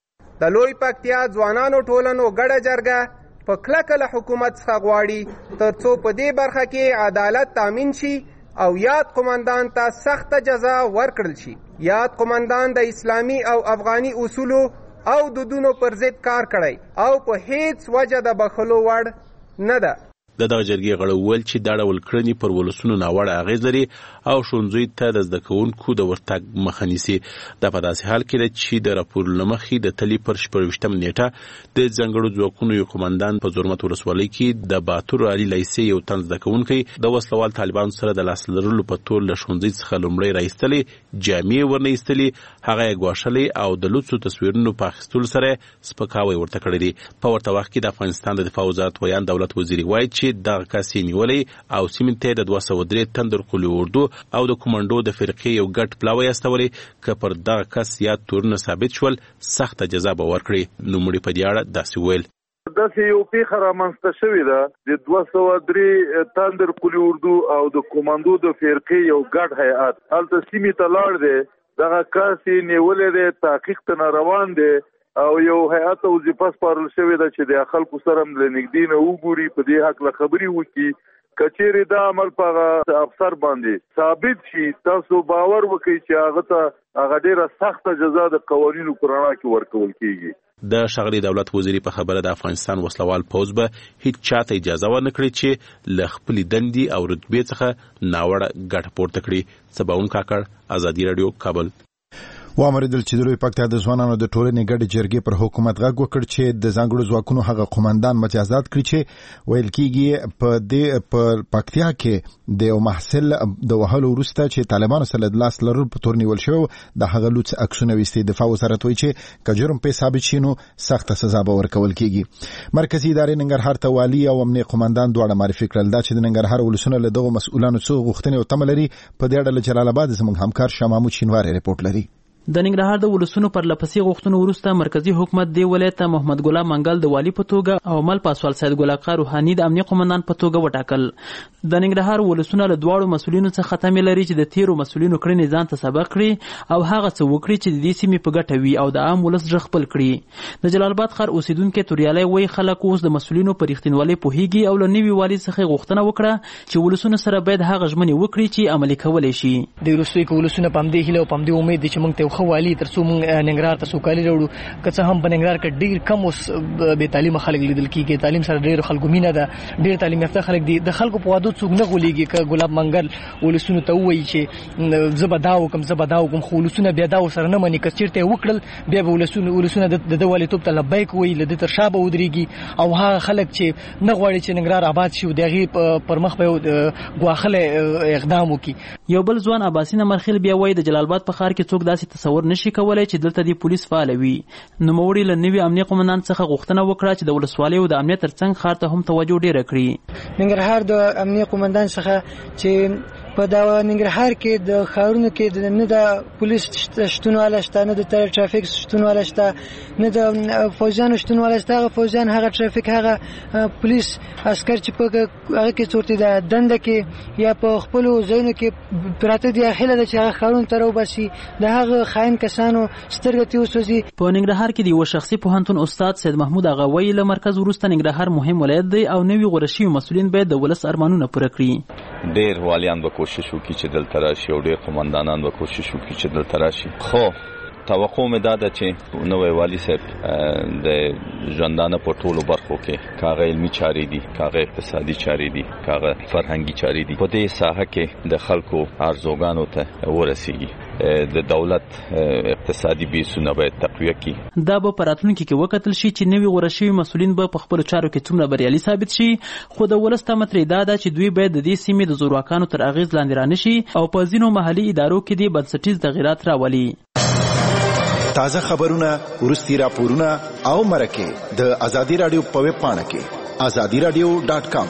د لوی پکتیا ځوانانو ټولنو ګډه جرګه په کلکه له حکومت څخه غواړي تر څو په دې برخه کې عدالت تامین شي او یاد قومندان ته سخته جزا ورکړل شي. یاد قومندان د اسلامي او افغاني اصولو او دودونو پر ضد کار کړی او په هیڅ وجه د بخښلو وړ نه ده. د دغه جرګې غړو وویل چې دا ډول کړنې پر ولسونو ناوړه اغېز لري او ښوونځیو ته د زده کوونکو د ورتګ مخه نیسي. دا په داسې حال کې ده چې د راپور له مخې د تلي پر شپږویشتمه نیټه د ځانګړو ځواکونو یو قومندان په زرمت ولسوالۍ کې د باتور علي لیسې یو تن زده کوونکی د وسلوال طالبانو سره د لاس لرلو په تور له ښوونځي څخه لومړی راایستلی جامې ورنه ایستلي هغه یې ګواښلی او د لوڅو تصویرونو په اخیستلو سره سپکاوی ورته کړی دی. په ورته وخت کې د افغانستان د دفاع وزارت ویان دولت وزیر وایي چې دغه کس یې نیولی او سیمې ته د دوه سوه درې تندر قلي اردو او د کومنډو د فرقې یو ګډ پلاوی استولی که پر دغه کس یاد تورونه ثابت شول سخته جزا به ورکړي. نوموړي په دې اړه داسې ویل. داسې یو پیښه رامنځته شوې ده د دوه سوه درې تندر قلي اردو او د کومنډو د فرقې یو ګډ هیئت هلته سیمې ته لاړ دی دغه کس یې نیولې دی، تحقیق ته روان دی او یو هیئت وظیفه سپارل شوې ده چې د خلکو سره هم له نږدې نه وګوري، په دې حق له خبرې وکړي. کچېرې دا عمل په هغه افسر باندې ثابت شي، تاسو باور وکړئ چې هغه ته هغه ډېره سخته جزا د قوانینو په رڼا کې ورکول کېږي. د ښاغلي دولت وزیري په خبره د افغانستان وسلوال پوځ به هیڅ چاته اجازه ورنه کړي چې له خپلې دندې او رتبې څخه ناوړه ګټه پورته کړي. سباون کاکړ، ازادي راډیو، کابل. وامریدل چې د لوی پکتیا د ځوانانو د ټولنې ګډې جرګې پر حکومت غږ وکړ چې د ځانګړو ځواکونو هغه قومندان مجازات کړي چې ویل کېږي په دې په پکتیا کې د یو محصل د وهلو وروسته چې طالبانو سره د لاس لرلو په تور نیول شوی د هغه لوڅ عکسونه ویستي. دفاع وزارت وایي چې که جرم پې ثابت شي نو سخته سزا به ورکول کېږي. مرکزي ادارې ننګرهار ته والي او امنیه قومندان دواړه معرفي کړل. دا چې د ننګرهار ولسونه له دغو مسؤلانو څخه غوښتنې او تمه لري. په دې اړه له جلال آباد زموږ همکار شاه محمود شینواری رپورټ لري. د ننګرهار د ولسونو پر لپسې غوښتنو وروسته مرکزی حکومت دی ولایت محمد ګلاب منګل د والی په توګه او مل پاسوال سید ګل اقا روحاني د امنیه قومندان په توګه وټاکل. د ننګرهار ولسونه له دواړو مسؤلینو څخه تمه لري چې د تیرو مسؤلینو کړنې ځان ته سبق کړي او هغه څه وکړي چې د دې سیمې په ګټه وي او د عام ولس ژغ خپل کړي. د جلال آباد ښار اوسیدونکو توریالي وایي خلک اوس د مسؤلینو پر رښتینولۍ پوهیږي او له نوي والي څخه غوښتنه وکړه چې ولسونه سره باید هغه ژمنې وکړي چې عملي کولای شي. د روسي ولسونه په همدې هیله او په همدې امید چې موږ ته خو والي ترڅو ننګرهار ته سوکالي راوړو. که څه هم په ننګرهار کې ډېر کم اوس بې تعلیمه خلک لیدل کېږي، تعلیم سره ډېر خلکو مینه ده، ډېر تعلیم یافته خلک دي. د خلکو په وعدو څوک نه غولېږي. که ګلاب منګل ولسونو ته ووایي چې زه به دا وکړم زه به دا وکړم، خو ولسونه بیا دا ورسره نه مني. که چېرته یې وکړل بیا به ولسونه ولسونه د ده والیتوب ته لبیک وایي، له ده تر شا به ودرېږي. او هغه خلک چې نه غواړي چې ننګرهار آباد شي د هغې پر مخ به یو ګواښلی اقدام وکړي. یو بل ځوان عباسي نمرخیل بیا وایي د جلال آباد په ښار کې څوک داسې تصور نشي کولی چې دلته د پولیس فعال وي. نوموړي له نوي امنیه قومندان څخه غوښتنه وکړه چې د ولسوالۍ او د امنیت ترڅنګ ښار ته هم توجه ډیره کړي. ننګرهار د امنیه قومندان څخه چې په دا ننګرهار کې د ښارونو کې نه د پولیس شتون شته، نه د ټرافیک شتون شته، نه د فوجیانو شتون شته. هغه فوجیان هغه ټرافیک هغه پولیس عسكر چې په هغه کې څورتي د دنده کې یا په خپل ځایونو کې پراته دي خله د چې هغه ښارونو ته راوباسي د هغه خاين کسانو سترګې وسوځي. په ننګرهار کې د یو شخصي پوهنتون استاد سید محمود اغا ویل له مرکز وروسته ننګرهار مهم ولایت دی او نوي غوړه شوي مسؤلین باید د ولس ارمانونه پوره کړي. ډېر والیان به کوشش وکړي چې دلته راشي او ډېر قومندانان به کوشش وکړي چې دلته راشي. خو توقع مې دا ده چې نوی والي صاحب د ژوندانه په ټولو برخو کې کاغه علمي چارې دي، کاغه اقتصادي چارې دي، کاغه فرهنګي چارې دي، په دې ساحه کې د خلکو ارزوګانو ته ورسیږي. د دولت اقتصادي بیسونه باید تقویه کړي. دا به په راتلونکي کې وکتل شي چې نوي غوره شوي مسؤلین به په خپلو چارو کې څومره بریالي ثابت شي. خو د ولس تمه ترې دا ده چې دوی باید د دې سیمې د زورواکانو تر اغېز لاندې رانشي او په ځینو محلي ادارو کې دې بنسټیز تغیرات راولي. تازه خبرونه، ورستي راپورونه او مرکه د ازادي رادیو په ویب پاڼه کې ازادي رادیو ډاټ کام.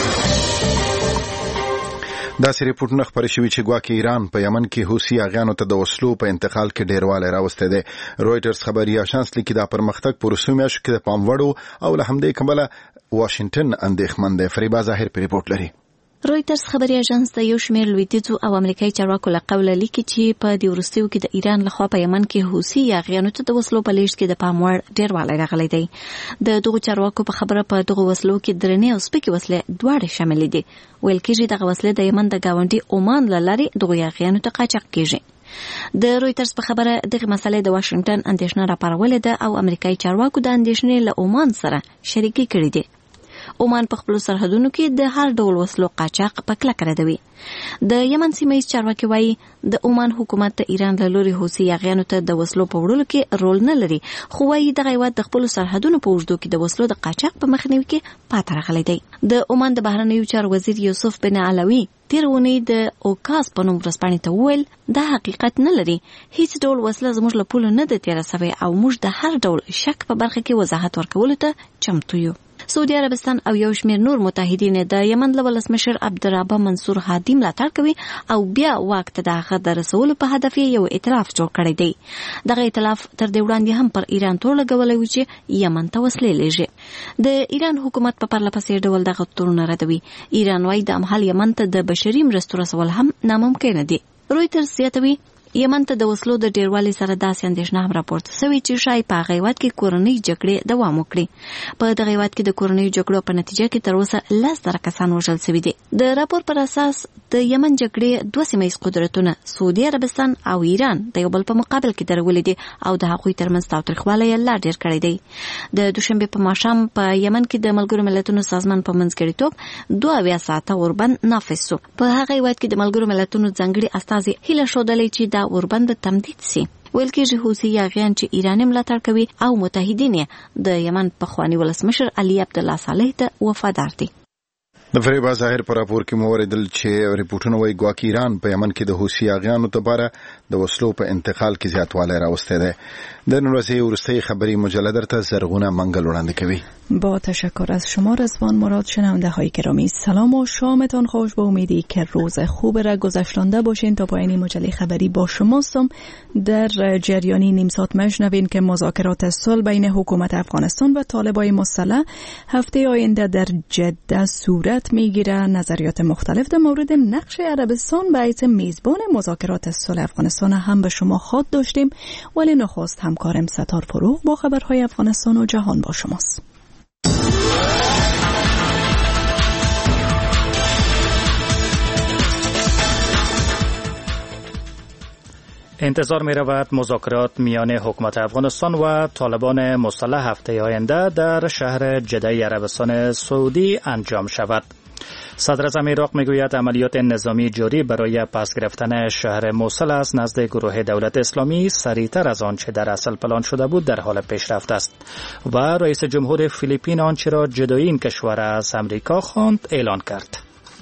دا سری ریپورتونه خبرې شوي چې ګواکې ایران په یمن کې حوثي اغیانو ته د وسلو په انتقال کې ډیروالی راوستی دی. رویټرز خبري اژانس لیکي دا پرمختګ په روسي میاشتو کې د پام وړ او له همدې کبله واشنګټن اندېښمن دی. فریبا ظاهر په ریپورت لري. رویټرز خبري اژانس د یو شمېر لویدیځو او امریکایي چارواکو له قوله لیکي چې په دې وروستیو کې د ایران لخوا په یمن کې حوثي اغیانو ته د وسلو په لیږد کې د پام وړ ډیروالی راغلی دی. د دغو چارواکو په خبره په دغو وسلو کې درنې او سپکې وسلې دواړې شاملې دي. ویل کېږي دغه وسلې د یمن د ګاونډي عمان له لارې دغو اغیانو ته قاچاق کېږي. د رویټرز په خبره دغه مسلې د واشنګټن اندېښنه راپارولې ده او امریکایي چارواکو د اندېښنې له عمان سره شریکي کړې دي. عمان په خپل سرحدونو کې د هر ډول وسلو قاچاق په کلکه ردوي. د یمن سیمه ییز چارواکي وایي د عمان حکومت د ایران له لوري حوثي اغیانو ته د وسلو په وړلو کې رول نه لري، خو وایي دغه هیواد د خپلو سرحدونو په اوږدو کې د وسلو د قاچاق په مخنیوي کې پاتې راغلی دی. د عمان د بهرنیو چارو وزیر یوسف بن علوي تیر اونۍ د اوکاس په نوم ورځپاڼې ته وویل دا حقیقت نه لري، هیڅ ډول وسله زموږ له پولو نه ده تېره سوې او موږ د هر ډول شک په برخه کې وضاحت ورکولو ته چمتو یو. سعودي عربستان او یو شمېر نور متحدین د یمن له ولسمشر عبدالربه منصور هادي ملاتړ کوي او بیا واک ته د هغه د رسولو په هدف یو ائتلاف جوړ کړی دی. دغه ائتلاف تر دې وړاندې هم پر ایران تور لګولی و چې یمن ته وسلې لیږي. د ایران حکومت په پرله پسې ډول دغه تورونه ردوي. ایران وايي د امهال یمن ته د بشري مرستو رسول هم ناممکنه دي. رویټرز زیاتوي یمن ته د وسلو د ډیروالي سره داسې اندېښنه هم راپورته شوې چې شاید په هغه هیواد کې کورنۍ جګړې دوام وکړي. په دغه هیواد کې د کورنۍ جګړو په نتیجه کې تر اوسه لس زره کسان وژل شوي دي. د راپور پر اساس د یمن جګړې دوه سیمه ییز قدرتونه سعودي عربستان او ایران د یو بل په مقابل کې درولې دي او د هغوی ترمنځ تاوتریخوالی یې لا ډېر کړی دی. د دوشنبه په ماښام په یمن کې د ملګرو ملتونو سازمان په منځګړیتوب دوه اویا ساعته اوربند نافذ شو. په هغه هیواد کې د ملګرو ملتونو ځانګړي استازي هیله ښودلې چې دا اوربند به تمدید سي. ویل کېږي حوثي یاغیان چې ایران ملاتړ کوي او متحدین یې د یمن پخواني ولسمشر علي عبدالله صالح ته وفادار دي. د فریبا ظاهر پر راپور کې مو اوریدل چې ریپورتونه وايي ګواکې ایران په یمن کې د حوثي یاغیانو لپاره د وسلو په انتقال کې زیاتوالی راوستی دی. در این ورځې وروستۍ خبری مجله درته زرغونه منگل وړاندې کوي. با تشکر از شما رضوان مراد. شنونده های گرامی سلام و شامتان خوش. با امیدی که روز خوب را گذشتانده باشین. تا پایان مجله خبری با شماستم. در جریانی نیم ساعت میشنوین که مذاکرات صلح بین حکومت افغانستان و طالبان مسلح هفته آینده در جده صورت میگیره. نظریات مختلف در مورد نقش عربستان به حیث میزبان مذاکرات صلح افغانستان هم به شما خواهد داشتیم، ولی نخست همکارم ستار فروغ با خبرهای افغانستان و جهان با شماست. انتظار می رود مذاکرات میان حکومت افغانستان و طالبان مسلح هفته آینده در شهر جده عربستان سعودی انجام شود. صدر اعظم عراق میگوید عملیات نظامی جاری برای پس گرفتن شهر موصل از نزد گروه دولت اسلامی سریعتر از آنچه در اصل پلان شده بود در حال پیشرفت است و رئیس جمهور فیلیپین آنچه را جدایی این کشور از امریکا خواند اعلان کرد.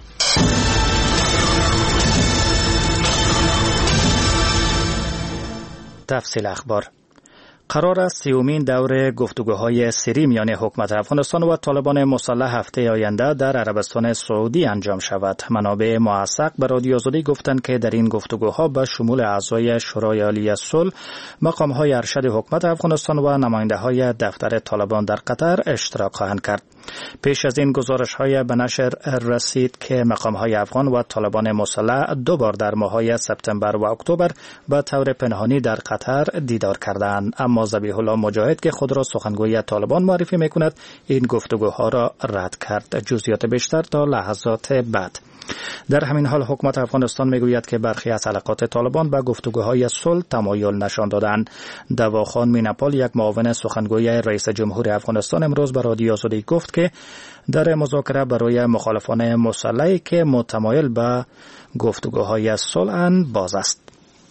تفصیل اخبار. قرار است سیومین دور گفتگوهای سری میان حکومت افغانستان و طالبان مسلح هفته آینده در عربستان سعودی انجام شود. منابع موثق به رادیو آزادی گفتند که در این گفتگوها به شمول اعضای شورای عالی صلح، مقام‌های ارشد حکومت افغانستان و نماینده‌های دفتر طالبان در قطر اشتراک خواهند کرد. پیش از این گزارش‌های به نشر رسید که مقام‌های افغان و طالبان مسلح دو بار در ماه‌های سپتامبر و اکتبر به طور پنهانی در قطر دیدار کردند، اما ذبیح الله مجاهد که خود را سخنگوی طالبان معرفی می‌کند این گفتگوها را رد کرد. جزئیات بیشتر تا لحظات بعد. در همین حال حکومت افغانستان میگوید که برخی از حلقات طالبان به گفتگوهای صلح تمایل نشان دادند. دواخان میناپال، یک معاون سخنگوی رئیس جمهور افغانستان، امروز به رادیو آزادی گفت که در مذاکره برای مخالفان مسلحی که متمایل به گفتگوهای صلح باز است.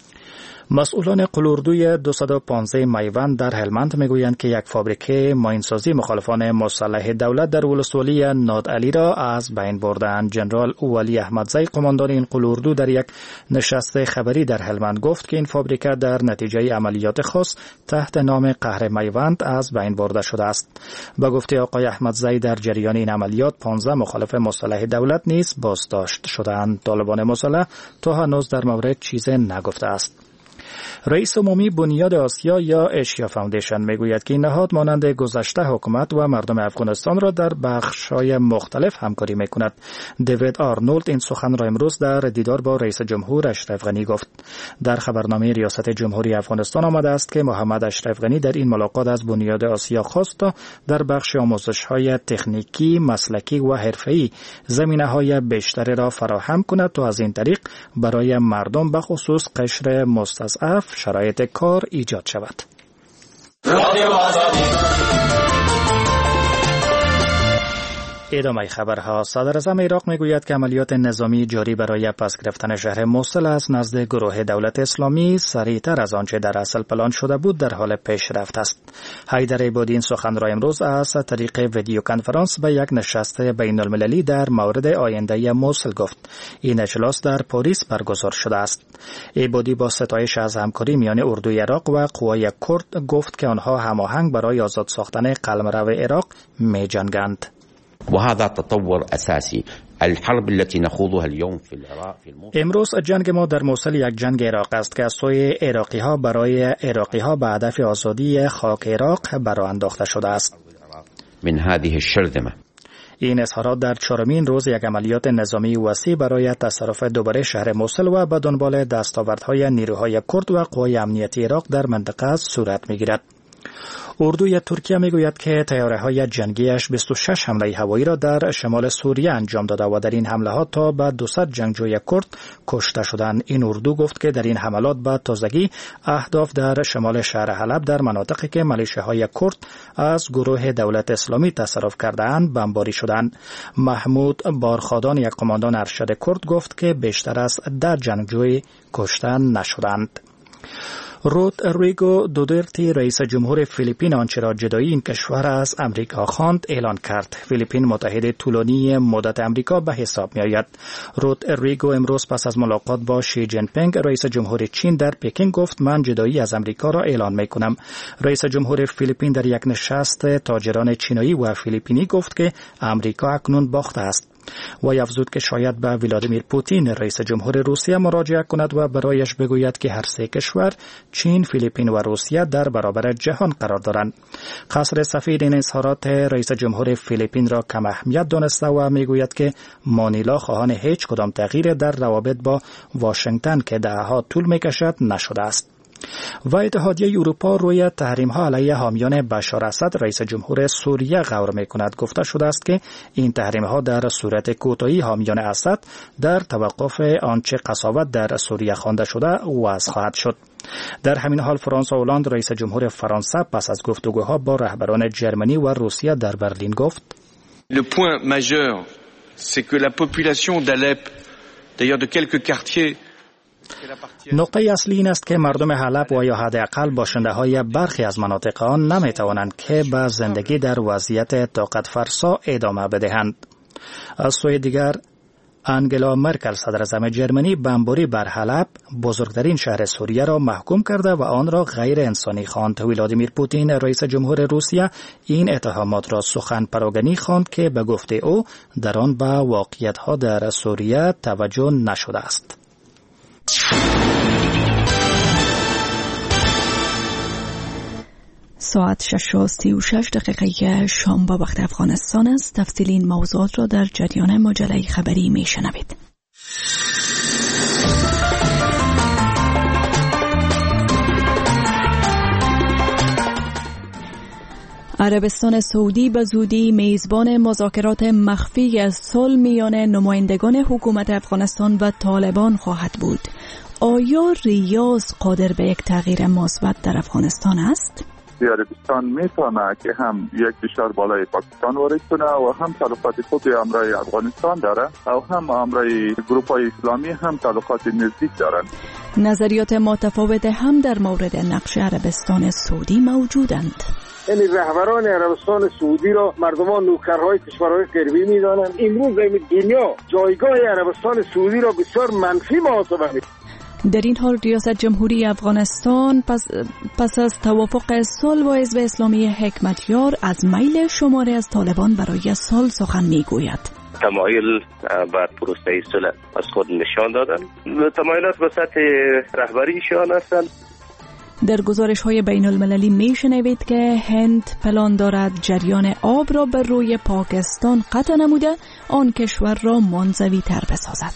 مسئولان قلوردوی دویست و پانزده میوند در هلمند میگویند که یک فابریکه ماینسازی مخالفان مسلح دولت در ولسوالی نادعلی را از بین بردند. جنرال ولی احمدزی، قماندان این قلوردو، در یک نشست خبری در هلمند گفت که این فابریکه در نتیجه عملیات خاص تحت نام قهر میوند از بین برده شده است. با گفته آقای احمدزی در جریان این عملیات پانزده مخالف مسلح دولت نیز بازداشت شدند. طالبان مسلح تا هنوز در مورد چیزی نگفته است. رئیس عمومی بنیاد آسیا یا اشیا فاوندیشن میگوید که این نهاد مانند گذشته حکومت و مردم افغانستان را در بخش‌های مختلف همکاری میکند. دیوید آرنولد این سخن را امروز در دیدار با رئیس جمهور اشرف غنی گفت. در خبرنامه ریاست جمهوری افغانستان آمده است که محمد اشرف غنی در این ملاقات از بنیاد آسیا خواست تا در بخش آموزش‌های تکنیکی، مسلکی و حرفه‌ای زمینه‌های بیشتری را فراهم کند تا از این طریق برای مردم به خصوص قشر مستضعف شرایط کار ایجاد شود. ادامه خبرها. صدر اعظم عراق میگوید که عملیات نظامی جاری برای پس گرفتن شهر موصل از نزد گروه دولت اسلامی سریعتر از آنچه در اصل پلان شده بود در حال پیشرفت است. حیدر عبادی این سخن را امروز از طریق ویدیو کنفرانس به یک نشست بین المللی در مورد آینده موصل گفت. این اجلاس در پاریس برگزار شده است. عبادی با ستایش از همکاری میان اردوی عراق و قوای کرد گفت که آنها هماهنگ برای آزاد ساختن قلمرو عراق می‌جنگند. وهذا تطور أساسي. الحرب التي نخوضها اليوم في العراق في الموصل. امروز جنگ ما در موصل یک جنگ عراق است که از سوی عراقی ها برای عراقی ها به هدف آزادی خاک عراق برآورده شده است. من هذه الشرذمة. این اظهارات در چهارمین روز یک عملیات نظامی وسیع برای تصرف دوباره شهر موصل و به دنبال دستاوردهای نیروهای کرد و قوای امنیتی عراق در منطقه صورت می‌گیرد. اردوی ترکیه میگوید که طیاره‌های جنگیش بیست و شش حمله هوایی را در شمال سوریه انجام داده و در این حمله ها تا به دویست جنگجوی کرد کشته شدند. این اردو گفت که در این حملات به تازگی اهداف در شمال شهر حلب در مناطقی که ملیشه‌های کرد از گروه دولت اسلامی تصرف کرده‌اند بمباری شدند. محمود بارخادان، یک قماندان ارشد کرد، گفت که بیشتر از ده جنگجوی کشته نشدند. رودریگو دوترته رئیس جمهور فیلیپین آنچه را جدایی این کشور از امریکا خواند اعلان کرد. فیلیپین متحد طولانی مدت امریکا به حساب می آید. رودریگو امروز پس از ملاقات با شی جین پینگ رئیس جمهور چین در پکین گفت من جدایی از امریکا را اعلان می کنم. رئیس جمهور فیلیپین در یک نشست تاجران چینایی و فیلیپینی گفت که امریکا اکنون باخته است و افزود که شاید به ولادیمیر پوتین رئیس جمهور روسیه مراجعه کند و برایش بگوید که هر سه کشور چین، فیلیپین و روسیه در برابر جهان قرار دارند. قصر سفید این اظهارات رئیس جمهور فیلیپین را کم اهمیت دانسته و میگوید که مانیلا خواهان هیچ کدام تغییر در روابط با واشنگتن که دهها طول میکشد نشده است. و اتحادیه اروپا روی تحریم‌ها علیه حامیان بشار اسد رئیس جمهور سوریه غور می‌کند. گفته شده است که این تحریم‌ها در صورت کوتاهی حامیان اسد در توقف آنچه قساوت در سوریه خوانده شده وضع خواهد شد. در همین حال فرانسه هلند رئیس جمهور فرانسه پس از گفتگوها با رهبران جرمنی و روسیه در برلین گفت: Le point majeur c'est que la population d'Alep d'ailleurs de quelques quartiers نقطه اصلی این است که مردم حلب و یا حداقل باشنده های برخی از مناطق آن نمی توانند که به زندگی در وضعیت طاقت فرسا ادامه بدهند. از سوی دیگر انگلا مرکل صدراعظم جرمنی بمباری بر حلب بزرگترین شهر سوریه را محکوم کرده و آن را غیر انسانی خواند. ولادیمیر پوتین رئیس جمهور روسیه این اتهامات را سخن پراگنی خواند که به گفته او در آن به واقعیت ها در سوریه توجه نشده است. ساعت شش و سی و شش دقیقه شام با وقت افغانستان است. تفصیل این موضوعات را در جریان مجله خبری می شنوید. عربستان سعودی به زودی میزبان مذاکرات مخفی صلح میان نمایندگان حکومت افغانستان و طالبان خواهد بود. آیا ریاض قادر به یک تغییر مثبت در افغانستان است؟ عربستان میتونه که هم یک فشار بالای پاکستان وارد کنه و هم تعلقات خوبی همراه افغانستان داره و هم همراه گروه‌های اسلامی هم تعلقات نزدیک دارند. نظریات متفاوت هم در مورد نقش عربستان سعودی موجودند. یعنی رهبران عربستان سعودی را مردمان نوکرهای کشورهای غربی می‌دانند. امروز در دنیا جایگاه عربستان سعودی را بسیار منفی محاسبه می‌کنند. در این حال ریاست جمهوری افغانستان پس, پس از توافق صلح با حزب اسلامی حکمتیار از میل شماری از طالبان برای صلح سخن میگوید. تمایل بر پروسه صلح از خود نشان دادن. تمایلات به سطح رهبریشان هستند. در گزارش های بین المللی می شنوید که هند پلان دارد جریان آب را بر روی پاکستان قطع نموده آن کشور را منزوی تر بسازد.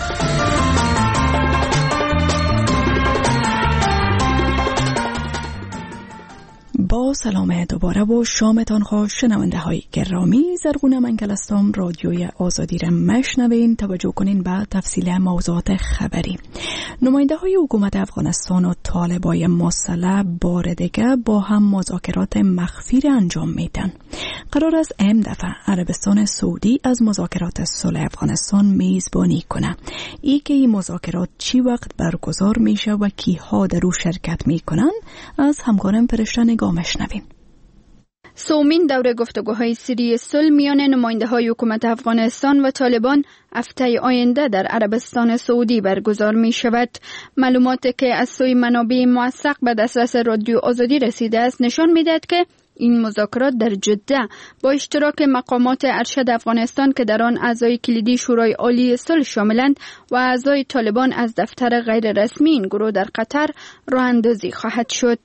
با سلام دوباره و شامتان خوش شنونده های گرامی. زرغونه منگل هستم. رادیوی آزادی را مشنوین. توجه کنین به تفصیل موضوعات خبری. نماینده های حکومت افغانستان و طالبای مسلح بار دیگه با هم مذاکرات مخفی را انجام میدن. قرار است این دفعه عربستان سعودی از مذاکرات صلح افغانستان میزبانی کنه. ای که این مذاکرات چی وقت برگزار میشه و کیها در او شرکت میکنن از همکارم فرشته نگاه مشنویم. سومین دوره گفتگوهای سری صلح میان نماینده‌های حکومت افغانستان و طالبان هفته آینده در عربستان سعودی برگزار می شود. معلوماتی که از سوی منابع موثق به دسترس رادیو آزادی رسیده است نشان می‌دهد که این مذاکرات در جده با اشتراک مقامات ارشد افغانستان که در آن اعضای کلیدی شورای عالی صلح شاملند و اعضای طالبان از دفتر غیر رسمی این گروه در قطر راه اندازی خواهد شد.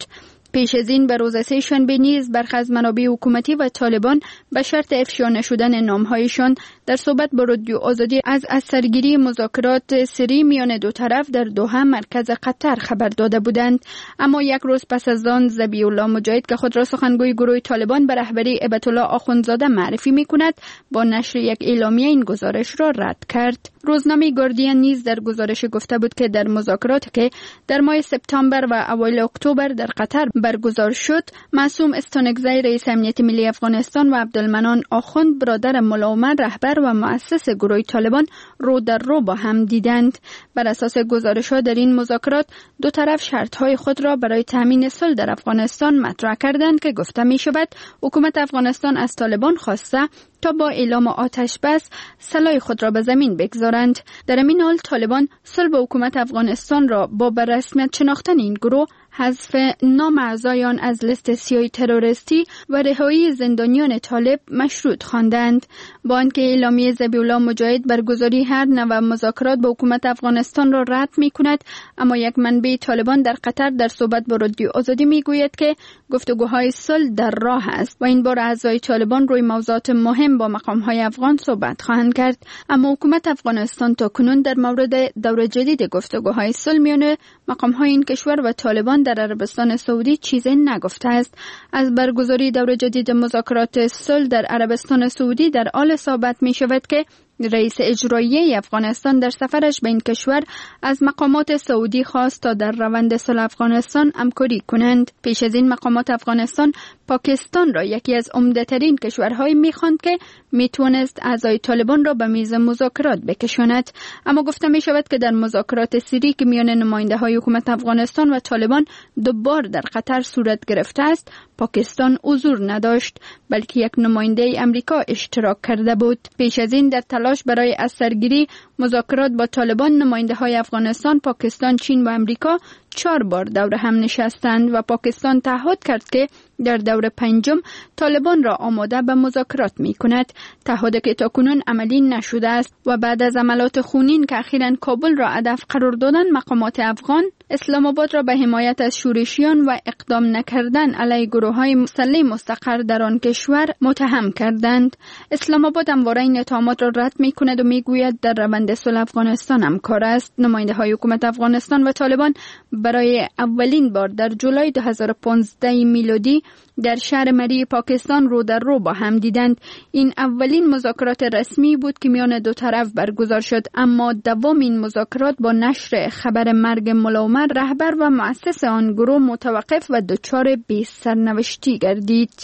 پیش از این به روز سه شنبه نیز برخی از منابع حکومتی و طالبان به شرط افشا نشدن نامهایشان در صحبت با رادیو آزادی از اثرگیری مذاکرات سری میان دو طرف در دوحه مرکز قطر خبر داده بودند. اما یک روز پس از آن ذبیح الله مجاهد که خود را سخنگوی گروه طالبان به رهبری هیبت الله آخوندزاده معرفی می‌کند با نشر یک اعلامیه این گزارش را رد کرد. روزنامه گاردین نیز در گزارش گفته بود که در مذاکراتی که در ماه سپتامبر و اوایل اکتبر در قطر برگزار شد، معصوم استانکزی رئیس امنیت ملی افغانستان و عبدالمنان آخوند برادر ملا عمر رهبر و مؤسس گروه طالبان رو در رو با هم دیدند. بر اساس گزارش‌ها در این مذاکرات دو طرف شرط‌های خود را برای تامین صلح در افغانستان مطرح کردند که گفته می‌شود حکومت افغانستان از طالبان خواسته تا با اعلام آتش بس سلاح خود را به زمین بگذارند. در این حال طالبان صلح با حکومت افغانستان را با به رسمیت شناختن این گروه، حذف نام اعضایان از لیست سیاه تروریستی و رهایی زندانیان طالب مشروط خواندند. با آنکه اعلامیه ذبیح الله مجاهد برگزاری هر نوع مذاکرات با حکومت افغانستان را رد می‌کند، اما یک منبع طالبان در قطر در صحبت با رادیو آزادی می‌گوید که گفتگوهای صلح در راه است و این بار اعضای طالبان روی موضوعات مهم با مقام‌های افغان صحبت خواهند کرد. اما حکومت افغانستان تاکنون در مورد دور جدید گفتگوهای صلح میان مقام‌های این کشور و طالبان در عربستان سعودی چیزی نگفته است. از برگزاری دور جدید مذاکرات صلح در عربستان سعودی در آل ثابت می شود که رئیس اجرایی افغانستان در سفرش به این کشور از مقامات سعودی خواست تا در روند صلح افغانستان همکاری کنند. پیش از این مقامات افغانستان پاکستان را یکی از عمده‌ترین کشورهایی می‌خواند که میتوانست اعضای طالبان را به میز مذاکرات بکشاند. اما گفته می شود که در مذاکرات سری که میان نماینده‌های حکومت افغانستان و طالبان دوبار در قطر صورت گرفته است، پاکستان حضور نداشت، بلکه یک نماینده امریکا اشتراک کرده بود. پیش از این در تلاش برای اثرگیری مذاکرات با طالبان، نماینده‌های افغانستان، پاکستان، چین و امریکا چهار بار دور هم نشستند و پاکستان تعهد کرد که در دور پنجم طالبان را آماده به مذاکرات می کند. تعهدی که تاکنون عملی نشده است و بعد از عملات خونین که اخیراً کابل را هدف قرار دادن، مقامات افغان اسلام آباد را به حمایت از شورشیان و اقدام نکردن علیه گروه‌های مسلح مستقر در آن کشور متهم کردند. اسلام آباد همواره این اتهامات را رد می کند و می گوید در روند صلح افغانستان همکار است. نماینده‌های حکومت افغانستان و طالبان برای اولین بار در جولای دو هزار و پانزده میلادی در شهر مری پاکستان رو در رو با هم دیدند. این اولین مذاکرات رسمی بود که میان دو طرف برگزار شد، اما دوام این مذاکرات با نشر خبر مرگ ملا عمر رهبر و مؤسس آن گروه متوقف و دچار بی سرنوشتی گردید.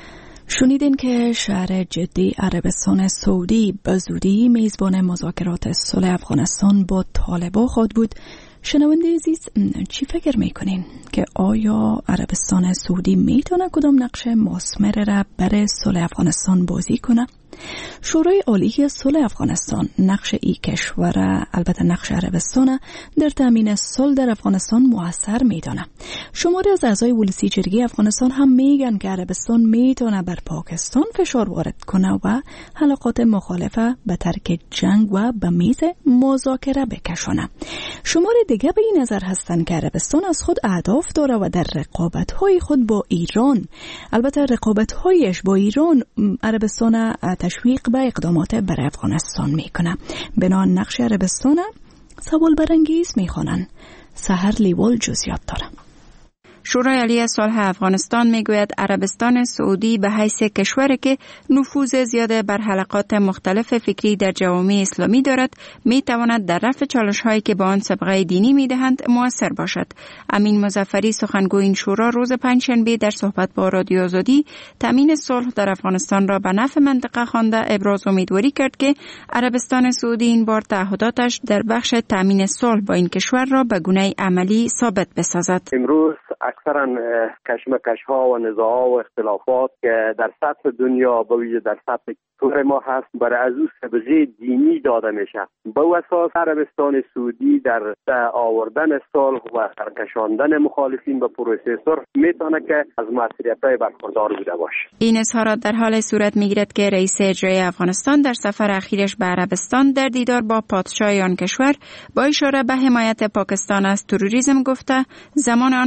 شنیدین که شهر جدی عربستان سعودی به زودی میزبان مذاکرات صلح افغانستان با طالبان خود بود. شنونده عزیز، چی فکر میکنین که آیا عربستان سعودی میتونه کدام نقش مثمر را برای صلح افغانستان بازی کنه؟ شورای عالی صلح افغانستان نقش ای کشور، البته نقش عربستان، در تامین صلح در افغانستان موثر میدانه. شماری از اعضای ولسی جرگه افغانستان هم میگن که عربستان میتونه بر پاکستان فشار وارد کنه و حلقات مخالفه به ترک جنگ و به میز مذاکره بکشونه. شماری دیگه به این نظر هستن که عربستان از خود اهداف داره و در رقابت‌های خود با ایران، البته رقابت‌هایش با ایران، عربستان تشویق به اقدامات برای افغانستان میکنه. بنا نقش عربستان سوال برانگیز میخوانن. سحر لیوال جزئیات داره. شورای عالی صلح افغانستان میگوید عربستان سعودی به حیث کشوری که نفوذ زیاده بر حلقات مختلف فکری در جوامع اسلامی دارد، میتواند در رفع چالش‌هایی که با آن سابقه دینی میدهند موثر باشد. امین مظفری، سخنگوی این شورا، روز پنجشنبه در صحبت با رادیو آزادی تامین صلح در افغانستان را به نفع منطقه خوانده ابراز امیدواری کرد که عربستان سعودی این بار تعهداتش در بخش تامین صلح با این کشور را به گونه عملی ثابت بسازد. امروز اکثرا کشمکش ها و نزاعات و اختلافات که در سطح دنیا به ویژه در سطح کشور ما هست برای از او سابقه دینی داده میشه. به اساس عربستان سعودی در آوردن صلح و سرکشاندن مخالفین به پروسه صلح میتونه که از مسئولیت‌های برخوردار بوده باشه. این اظهارات در حال صورت میگیرد که رئیس اجرایی افغانستان در سفر اخیرش به عربستان در دیدار با پادشاه آن کشور با اشاره به حمایت پاکستان از تروریسم گفته زمان آن فرا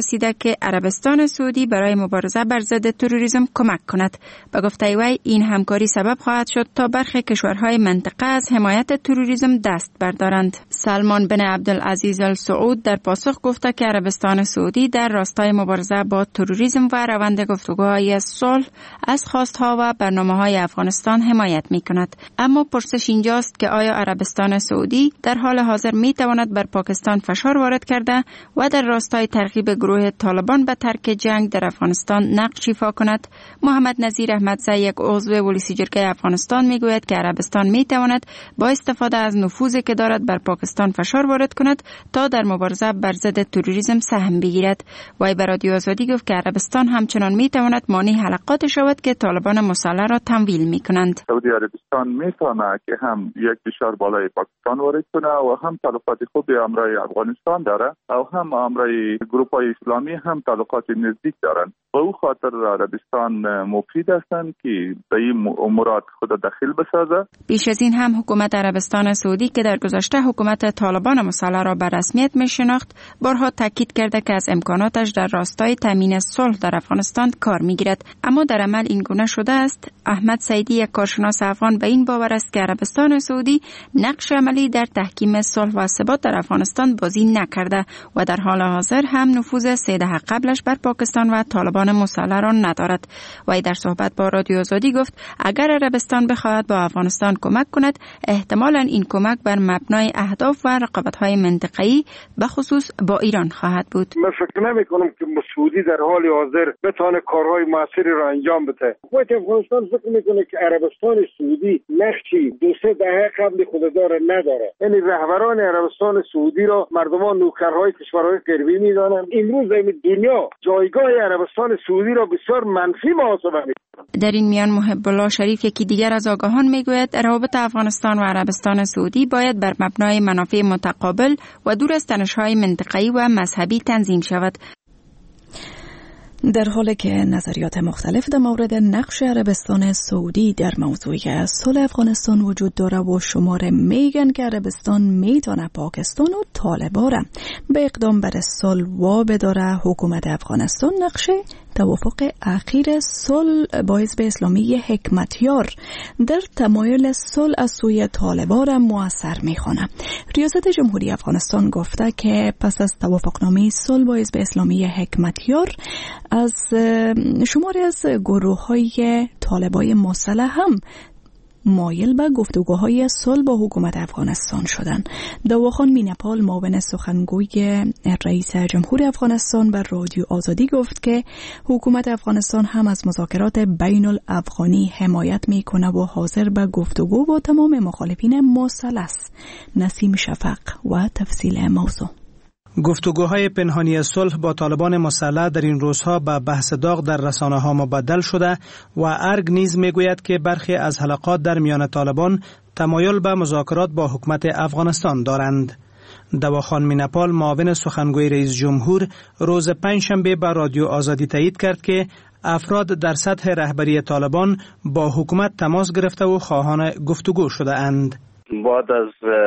رسیده که عربستان سعودی برای مبارزه بر ضد تروریسم کمک کند. به گفته وی این همکاری سبب خواهد شد تا برخی کشورهای منطقه از حمایت تروریسم دست بردارند. سلمان بن عبدالعزیز السعود در پاسخ گفته که عربستان سعودی در راستای مبارزه با تروریسم و روند گفتگوهای صلح از خواستها و برنامه‌های افغانستان حمایت می‌کند. اما پرسش اینجاست که آیا عربستان سعودی در حال حاضر می‌تواند بر پاکستان فشار وارد کرده و در راستای ترغیب گروه طالبان به ترک جنگ در افغانستان نقش ایفا کند؟ محمد نظیر احمدزی، یک عضو پلیسی جرگه افغانستان، میگوید که عربستان می‌تواند با استفاده از نفوذی که دارد بر پاکستان فشار وارد کند تا در مبارزه بر ضد تروریسم سهم بگیرد. وی به رادیو آزادی گفت که عربستان همچنان می‌تواند مانع حلقات شود که طالبان مسلح را تمویل می‌کنند. سعودی عربستان می‌تواند که هم یک فشار بالای پاکستان وارد کنه و هم تعلقات خوب امرای افغانستان داره و هم امرای گروه‌های اسلامی هم تعلقات نزدیک دارند. به او خاطر عربستان مفید هستند که به این امورات خود داخل بسازه. بیش از این هم حکومت عربستان سعودی که در گذشته حکومت طالبان مسلح را به رسمیت می‌شناخت، بارها تاکید کرده که از امکاناتش در راستای تامین صلح در افغانستان کار می‌گیرد، اما در عمل این گونه شده است. احمد سیدی، یک کارشناس افغان، به این باور است که عربستان سعودی نقش عملی در تحکیم صلح و ثبات در افغانستان بازی نکرده و در حال حاضر هم نفوذ سه دهه قبلش بر پاکستان و طالبان مسلح را ندارد. و در صحبت با رادیو آزادی گفت اگر عربستان بخواهد با افغانستان کمک کند، احتمالاً این کمک بر مبنای اهداف و رقابت‌های منطقه‌ای به خصوص با ایران خواهد بود. من فکر نمی‌کنم که سعودی در حال حاضر بتونه کارهای موثری را انجام بده. حکومت افغانستان فکر می‌کنه که عربستان سعودی نقشی دو سه دهه قبل خوددار نداره. یعنی رهبران عربستان سعودی را مردمان نوکرهای کشورهای غربی می‌دانند. امروز در دنیا جایگاه عربستان سعودی را بسیار منفی محاسبه می‌کنند. در این میان محب الله شریف، یکی دیگر از آگاهان، میگوید روابط افغانستان و عربستان سعودی باید بر مبنای منافع متقابل و دور از تنش‌های منطقه‌ای و مذهبی تنظیم شود. در حالی که نظریات مختلف در مورد نقش عربستان سعودی در موضوع صلح افغانستان وجود داره و شماره میگن که عربستان میتونه پاکستان و طالبان را به اقدام بر صلح وابداره، حکومت افغانستان نقش توافق اخیر صلح با حزب اسلامی حکمتیار در تمایل صلح از سوی طالبان را موثر میخوانه. ریاست جمهوری افغانستان گفته که پس از توافقنامه صلح با حزب اسلامی حکمتیار از شماری از گروه‌های طالبای مسلح هم مایل به گفتگوهای صلح با حکومت افغانستان شدند. دواخان مینپال، معاون سخنگوی رئیس جمهور افغانستان، بر رادیو آزادی گفت که حکومت افغانستان هم از مذاکرات بین الافغانی حمایت میکنه و حاضر به گفتگو با تمام مخالفین مسلح است. نسیم شفق و تفصیل موضوع. گفتگوهای پنهانی صلح با طالبان مسلح در این روزها به بحث داغ در رسانه‌ها مبدل شده و ارگ نیز میگوید که برخی از حلقات در میان طالبان تمایل به مذاکرات با حکومت افغانستان دارند. دواخان مینپال، معاون سخنگوی رئیس جمهور، روز پنجشنبه به رادیو آزادی تایید کرد که افراد در سطح رهبری طالبان با حکومت تماس گرفته و خواهان گفتگو شده اند. بعد از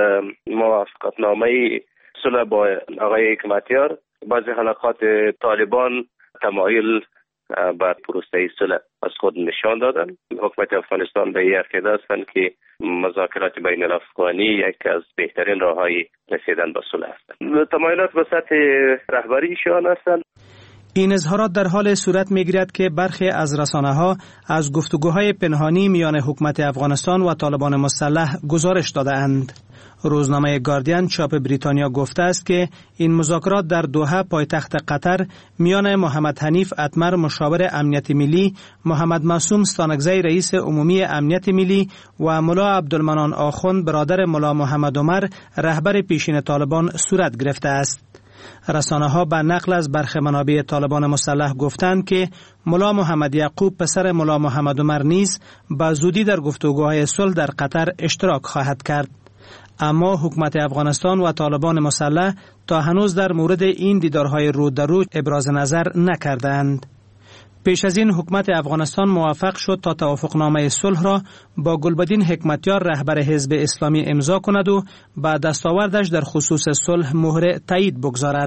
موافقتنامه صلح با آقای حکمتیار، بعضی حلقات طالبان تمایل بر پروسه صلح از خود نشان دادن. حکومت افغانستان به این عقیده هستند که مذاکرات بین الافغانی یک از بهترین راههای رسیدن به صلح هستند. تمایلات به سطح رهبری ایشان هستند. این اظهارات در حال صورت می‌گیرد که برخی از رسانه‌ها از گفتگوهای پنهانی میان حکومت افغانستان و طالبان مسلح گزارش داده‌اند. روزنامه گاردین چاپ بریتانیا گفته است که این مذاکرات در دوحه، پایتخت قطر، میان محمد حنیف اتمر، مشاور امنیت ملی، محمد معصوم ستانکزی، رئیس عمومی امنیت ملی، و ملا عبدالمنان آخوند، برادر ملا محمد عمر، رهبر پیشین طالبان، صورت گرفته است. رسانه ها به نقل از برخی منابع طالبان مسلح گفتند که ملا محمد یعقوب، پسر ملا محمد عمر، نیز به زودی در گفتگوهای صلح در قطر اشتراک خواهد کرد. اما حکومت افغانستان و طالبان مسلح تا هنوز در مورد این دیدارهای رو در رو ابراز نظر نکردند. پیش از این حکومت افغانستان موفق شد تا توافقنامه صلح را با گلبدین حکمتیار، رهبر حزب اسلامی، امضا کند و با دستاوردش در خصوص صلح مهر تایید بگذارد.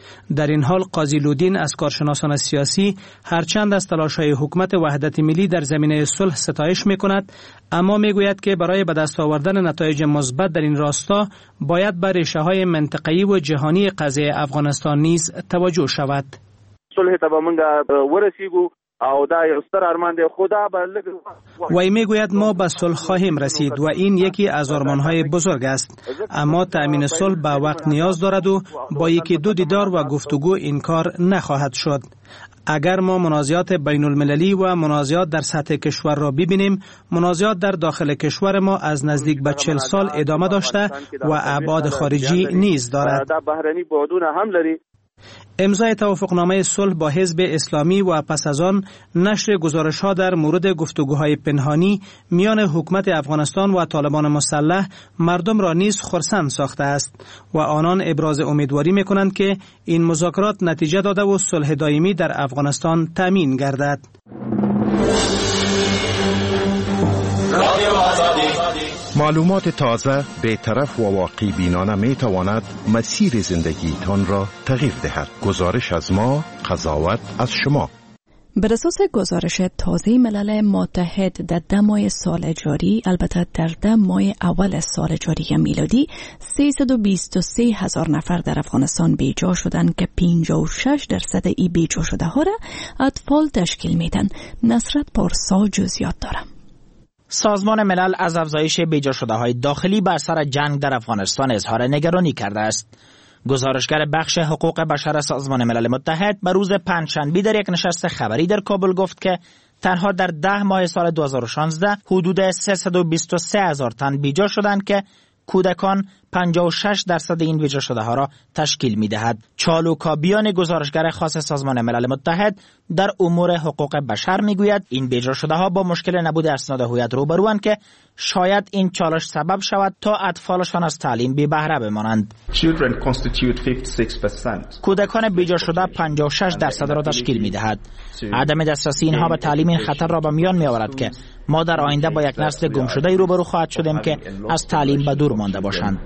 در این حال قاضی لودین از کارشناسان سیاسی هرچند از تلاش‌های حکومت وحدت ملی در زمینه صلح ستایش می‌کند، اما می‌گوید که برای به دست آوردن نتایج مثبت در این راستا باید به ریشه‌های منطقه‌ای و جهانی قضیه افغانستان نیز توجه شود. صلح ته موږ ورسیږو او دا یو ستر ارمان دی. خدا به وی میگوید ما به صلح خواهیم رسید و این یکی از آرمان‌های بزرگ است، اما تأمین صلح به وقت نیاز دارد و با یکی دو دیدار و گفتگو این کار نخواهد شد. اگر ما منازعات بین المللی و منازعات در سطح کشور را ببینیم، منازعات در داخل کشور ما از نزدیک به چهل سال ادامه داشته و ابعاد خارجی نیز دارد. امضای توافقنامه صلح با حزب اسلامی و پس از آن نشر گزارش‌ها در مورد گفتگوهای پنهانی میان حکومت افغانستان و طالبان مسلح مردم را نیز خرسند ساخته است و آنان ابراز امیدواری می‌کنند که این مذاکرات نتیجه داده و صلح دائمی در افغانستان تامین گردد. معلومات تازه، بی‌طرف و واقعی بینانه می تواند مسیر زندگیتان را تغییر دهد. گزارش از ما، قضاوت از شما. بر اساس گزارش تازه ملل متحد در ده ماه سال جاری، البته در ده ماه اول سال جاری میلادی، سیصد و بیست و سه هزار نفر در افغانستان بیجا شدند که پنجاه و شش درصد ای بیجا شده ها را اطفال تشکیل میدن. نصرت پارسا جزئیات دارم. سازمان ملل از افزایش بیجا شده های داخلی بر سر جنگ در افغانستان اظهار نگرانی کرده است. گزارشگر بخش حقوق بشر سازمان ملل متحد به روز پنجشنبه در یک نشست خبری در کابل گفت که تنها در ده ماه سال دو هزار و شانزده حدود سیصد و بیست و سه هزار تن بیجا شدند که کودکان پنجاه و شش درصد این بیجا شده ها را تشکیل می دهد. چالو کابیان گزارشگر خاص سازمان ملل متحد در امور حقوق بشر می گوید این بیجا شده ها با مشکل نبود اسناد هویت روبروند که شاید این چالش سبب شود تا اطفالشان از تعلیم بی بهره بمانند. کودکان بیجا شده پنجاه و شش درصد را تشکیل می دهد. عدم دسترسی اینها به تعلیم این خطر را به میان می آورد که ما در آینده با یک نسل گمشده روبرو خواهد شدیم که از تعلیم به دور مانده باشند.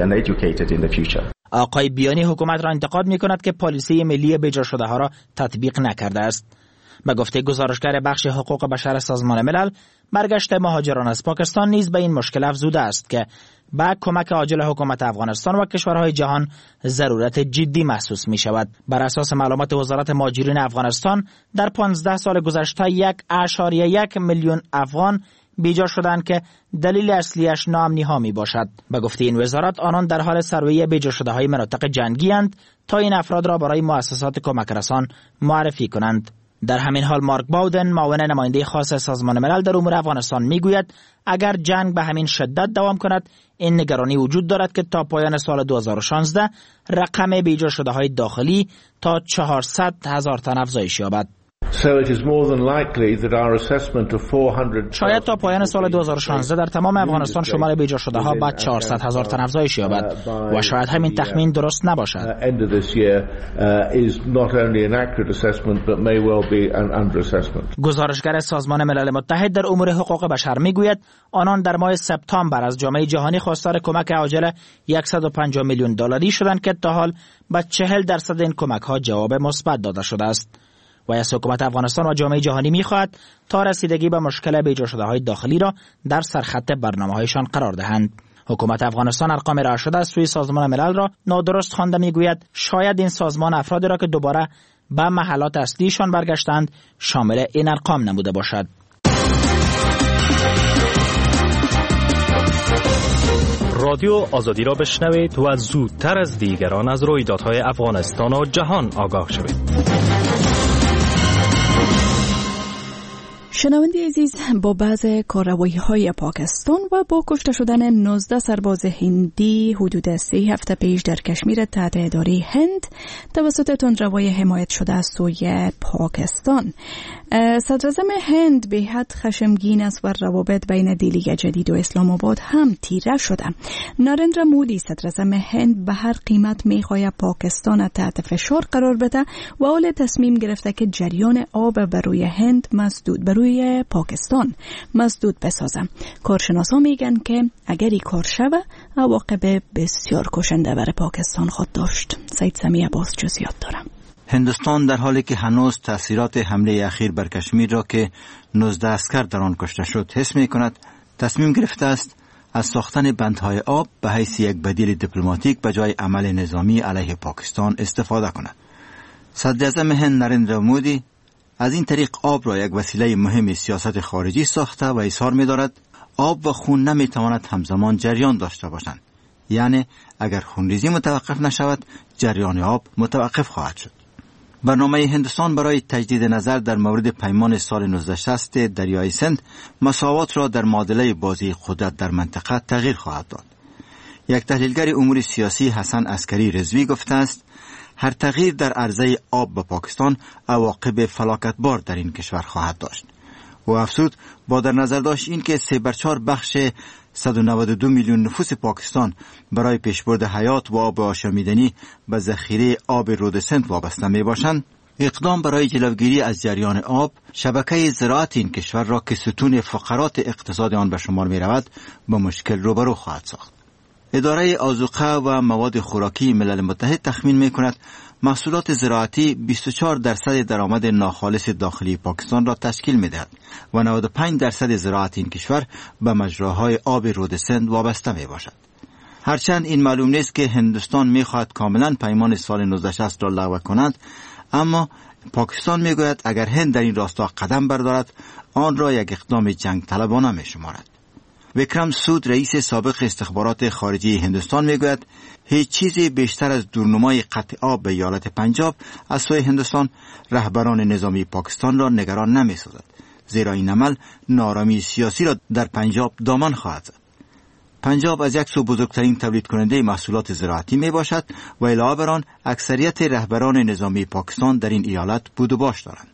آقای بیانی حکومت را انتقاد می کند که پالیسی ملی بیجا شده ها را تطبیق نکرده است. به گفته گزارشگر بخش حقوق بشر سازمان ملل، برگشت مهاجران از پاکستان نیز به این مشکل افزوده است که با کمک عاجل حکومت افغانستان و کشورهای جهان ضرورت جدی محسوس می شود. بر اساس معلومات وزارت مهاجرین افغانستان در پانزده سال گذشته یک اشاریه یک میلیون افغان بیجا شدند که دلیل اصلیش ناامنی ها می باشد. به گفته این وزارت آنان در حال سروی بیجا شده های مناطق جنگی اند تا این افراد را برای مؤسسات کمک رسان معرفی کنند. در همین حال مارک باودن، معاون نماینده خاص سازمان ملل در امور افغانستان میگوید اگر جنگ به همین شدت دوام کند این نگرانی وجود دارد که تا پایان سال دو هزار و شانزده رقم بیجا شده های داخلی تا چهارصد هزار تن افزایش یابد. شاید تا پایان سال دو هزار و شانزده در تمام افغانستان شمار بیجا شده ها بعد چهارصد هزار تن افزایش یابد و شاید همین تخمین درست نباشد. گزارشگر سازمان ملل متحد در امور حقوق بشر میگوید آنان در ماه سپتامبر از جامعه جهانی خواستار کمک عاجل صد و پنجاه میلیون دلاری شدند که تا حال به چهل درصد این کمک ها جواب مثبت داده شده است. و از حکومت افغانستان و جامعه جهانی می‌خواهد تا رسیدگی به مشکل بیجا شده های داخلی را در سرخط برنامه‌هایشان قرار دهند. حکومت افغانستان ارقام ارائه شده از سوی سازمان ملل را نادرست خوانده می‌گوید شاید این سازمان افرادی را که دوباره به محلات اصلیشان برگشتند شامل این ارقام نموده باشد. رادیو آزادی را بشنوید و زودتر از دیگران از رویدادهای افغانستان و جهان آگاه شوید. شنونده عزیز، با بعض کارروایی‌های پاکستان و با کشته شدن نوزده سرباز هندی حدود سه هفته پیش در کشمیر تحت اداره هند توسط تندروای حمایت شده از سوی پاکستان، صدراعظم هند به حد خشمگین است و روابط بین دهلی جدید و اسلام آباد هم تیره شده. نریندرا مودی صدراعظم هند به هر قیمت میخواهد پاکستان تحت فشار قرار بده و اول تصمیم گرفته که جریان آب بر روی هند مسدود بر روی پاکستان مسدود بسازه. کارشناسان میگن که اگر این کار شوه عواقب بسیار کشنده برای پاکستان خود داشت. سید سمی عباس جزئیات دارم. هندوستان در حالی که هنوز تأثیرات حمله اخیر بر کشمیر را که نوزده عسکر در آن کشته شد حس می کند، تصمیم گرفته است از ساختن بندهای آب به حیث یک بدیل دیپلماتیک به جای عمل نظامی علیه پاکستان استفاده کند. صدراعظم هند نریندرا مودی از این طریق آب را یک وسیله مهم سیاست خارجی ساخته و اظهار می دارد آب و خون نمی تواند همزمان جریان داشته باشند. یعنی اگر خونریزی متوقف نشود جریان آب متوقف خواهد شد. برنامه هندوستان برای تجدید نظر در مورد پیمان سال نوزده شصت دریای سند مساوات را در معادله بازی قدرت در منطقه تغییر خواهد داد. یک تحلیلگر امور سیاسی حسن عسکری رضوی گفته است هر تغییر در عرضه آب به پاکستان عواقب فلاکتبار در این کشور خواهد داشت. و افزود با در نظر داشت این که سه بر چهار بخش صد و نود و دو میلیون نفوس پاکستان برای پیشبرد حیات و آب آشامیدنی به ذخیره آب رود سند وابسته می باشند، اقدام برای جلوگیری از جریان آب شبکه زراعت این کشور را که ستون فقرات اقتصاد آن به شمار می رود به مشکل روبرو خواهد ساخت. اداره آذوقه و مواد خوراکی ملل متحد تخمین می کند محصولات زراعتی بیست و چهار درصد درآمد ناخالص داخلی پاکستان را تشکیل می دهد و نود و پنج درصد زراعت این کشور به مجراهای آب رود سند وابسته می باشد. هرچند این معلوم نیست که هندوستان می خواهد کاملا پیمان سال نوزده شصت را لغو کند، اما پاکستان می گوید اگر هند در این راستا قدم بردارد آن را یک اقدام جنگ طلبانه می شمارد. وکرم سود رئیس سابق استخبارات خارجی هندوستان میگوید هیچ چیزی بیشتر از دورنمای قطع آب به ایالت پنجاب از سوی هندوستان رهبران نظامی پاکستان را نگران نمی سازد، زیرا این عمل نارامی سیاسی را در پنجاب دامن خواهد زد. پنجاب از یک سو بزرگترین تولید کننده محصولات زراعتی می باشد و علاوه بر آن اکثریت رهبران نظامی پاکستان در این ایالت بود و باش دارند.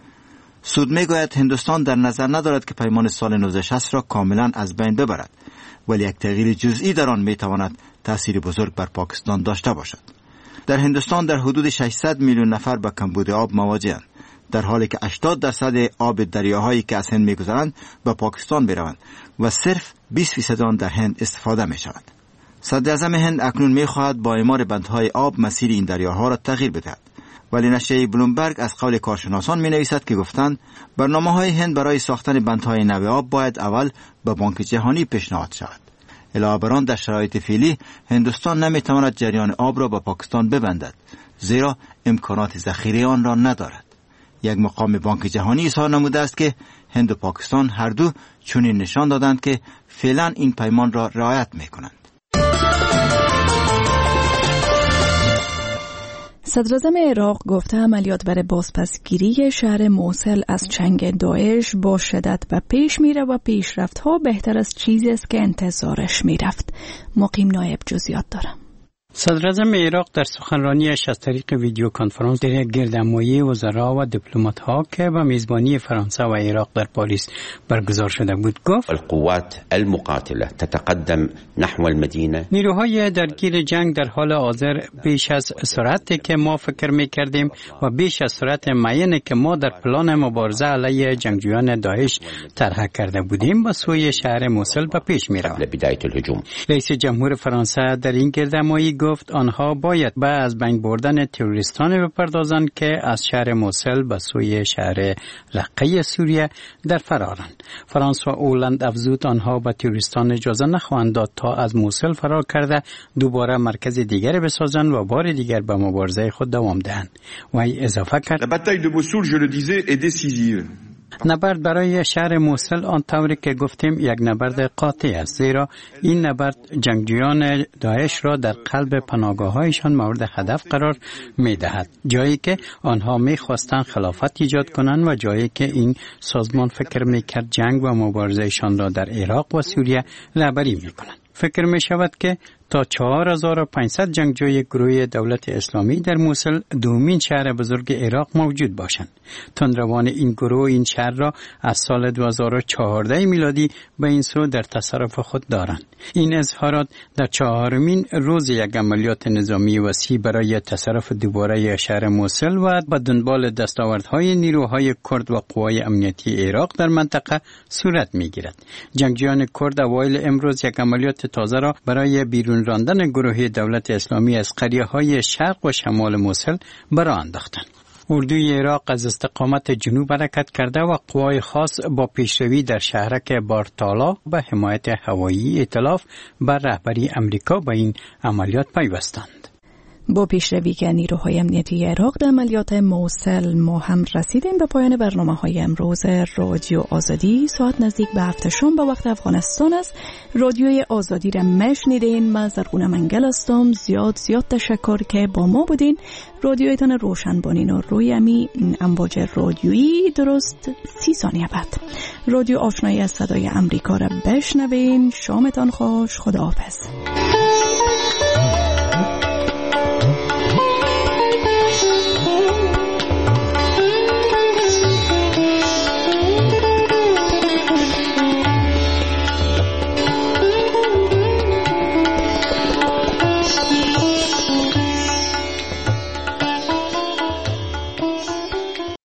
سود میگوید هندوستان در نظر ندارد که پیمان سال نوزده شصت را کاملا از بین ببرد، ولی یک تغییر جزئی در آن میتواند تأثیر بزرگ بر پاکستان داشته باشد. در هندوستان در حدود ششصد میلیون نفر با کمبود آب مواجه‌اند، در حالی که هشتاد درصد آب دریاهایی که از هند میگذرند به پاکستان میروند و صرف بیست فیصد آن در هند استفاده میشود. صدراعظم هند اکنون میخواهد با اعمار بندهای آب مسیر این دریاها را تغییر بدهد، ولی نشریه بلومبرگ از قول کارشناسان می نویسد که گفتند برنامه های هند برای ساختن بندهای نوع آب باید اول به بانک جهانی پیشنهاد شود. علاوه بر آن در شرایط فعلی هندوستان نمی تواند جریان آب را به پاکستان ببندد، زیرا امکانات ذخیره آن را ندارد. یک مقام بانک جهانی اظهار نموده است که هند و پاکستان هر دو چنین نشان دادند که فعلا این پیمان را رعایت می کنند. صدراعظم عراق گفته عملیات برای بازپسگیری شهر موصل از چنگ داعش با شدت و پیش میره و پیشرفت‌ها بهتر از چیزی است که انتظارش میرفت. مقیم نایب جزئیات دارم. صدراعظم عراق در سخنرانیش از طریق ویدیو کنفرانس در یک گردهمایی وزرا و دیپلمات‌ها که به میزبانی فرانسه و عراق در پاریس برگزار شده بود گفت القوات المقاتله تتقدم نحو المدینه. نیروهای درگیر جنگ در حال حاضر بیش از سرعتی که ما فکر می‌کردیم و بیش از سرعت معینی که ما در پلان مبارزه علیه جنگجویان داعش طرح کرده بودیم به سوی شهر موصل به پیش می‌روند. بدايه الهجوم. رئیس جمهور فرانسه در این گردهمایی گفت آنها باید به از بین بردن تروریستان بپردازند که از شهر موصل به سوی شهر رقه سوریه در فرارند. فرانس و اولند افزود آنها به تروریستان اجازه نخواهند داد تا از موصل فرار کرده دوباره مرکز دیگری بسازند و بار دیگر به مبارزه خود دوام دهند. و اضافه کرد La bataille de Mossoul, je le disais, est décisive. نبرد برای شهر موصل آنطوری که گفتیم یک نبرد قاطع است، زیرا این نبرد جنگجویان داعش را در قلب پناهگاه‌هایشان مورد هدف قرار می‌دهد، جایی که آنها می‌خواستند خلافت ایجاد کنند و جایی که این سازمان فکر می‌کرد جنگ و مبارزه‌شان را در عراق و سوریه رهبری می‌کنند. فکر می‌شود که تا چهار هزار و پانصد جنگجوی گروه دولت اسلامی در موصل دومین شهر بزرگ عراق موجود باشند. تندروان این گروه این شهر را از سال دو هزار و چهارده میلادی به این سو در تصرف خود دارند. این اظهارات در چهارمین روز یک عملیات نظامی وسیع برای تصرف دوباره شهر موصل و به دنبال دستاوردهای نیروهای کرد و قوای امنیتی عراق در منطقه صورت میگیرد. جنگجویان کرد اوایل امروز یک عملیات تازه را برای بیرون راندن گروه دولت اسلامی از قریه‌های شرق و شمال موصل برآ انداختند. اردوی عراق از استقامت جنوب حرکت کرده و قوای خاص با پیشروی در شهرک بارتالا به حمایت هوایی ائتلاف بر رهبری امریکا به این عملیات پیوستند. با پیشروی که نیروهای امنیتی عراق در عملیات موصل ما هم رسیدیم به پایان برنامه های امروز رادیو آزادی. ساعت نزدیک به هفت شام به وقت افغانستان است. رادیوی آزادی را مشنیدین. من زرغونه منگل هستم. زیاد زیاد تشکر که با ما بودین. رادیویتان روشن بانین و روی امی امواج رادیویی درست سی ثانیه بعد رادیو آشنایی از صدای امریکا را بشنوین. شامتان خوش. خداحافظ.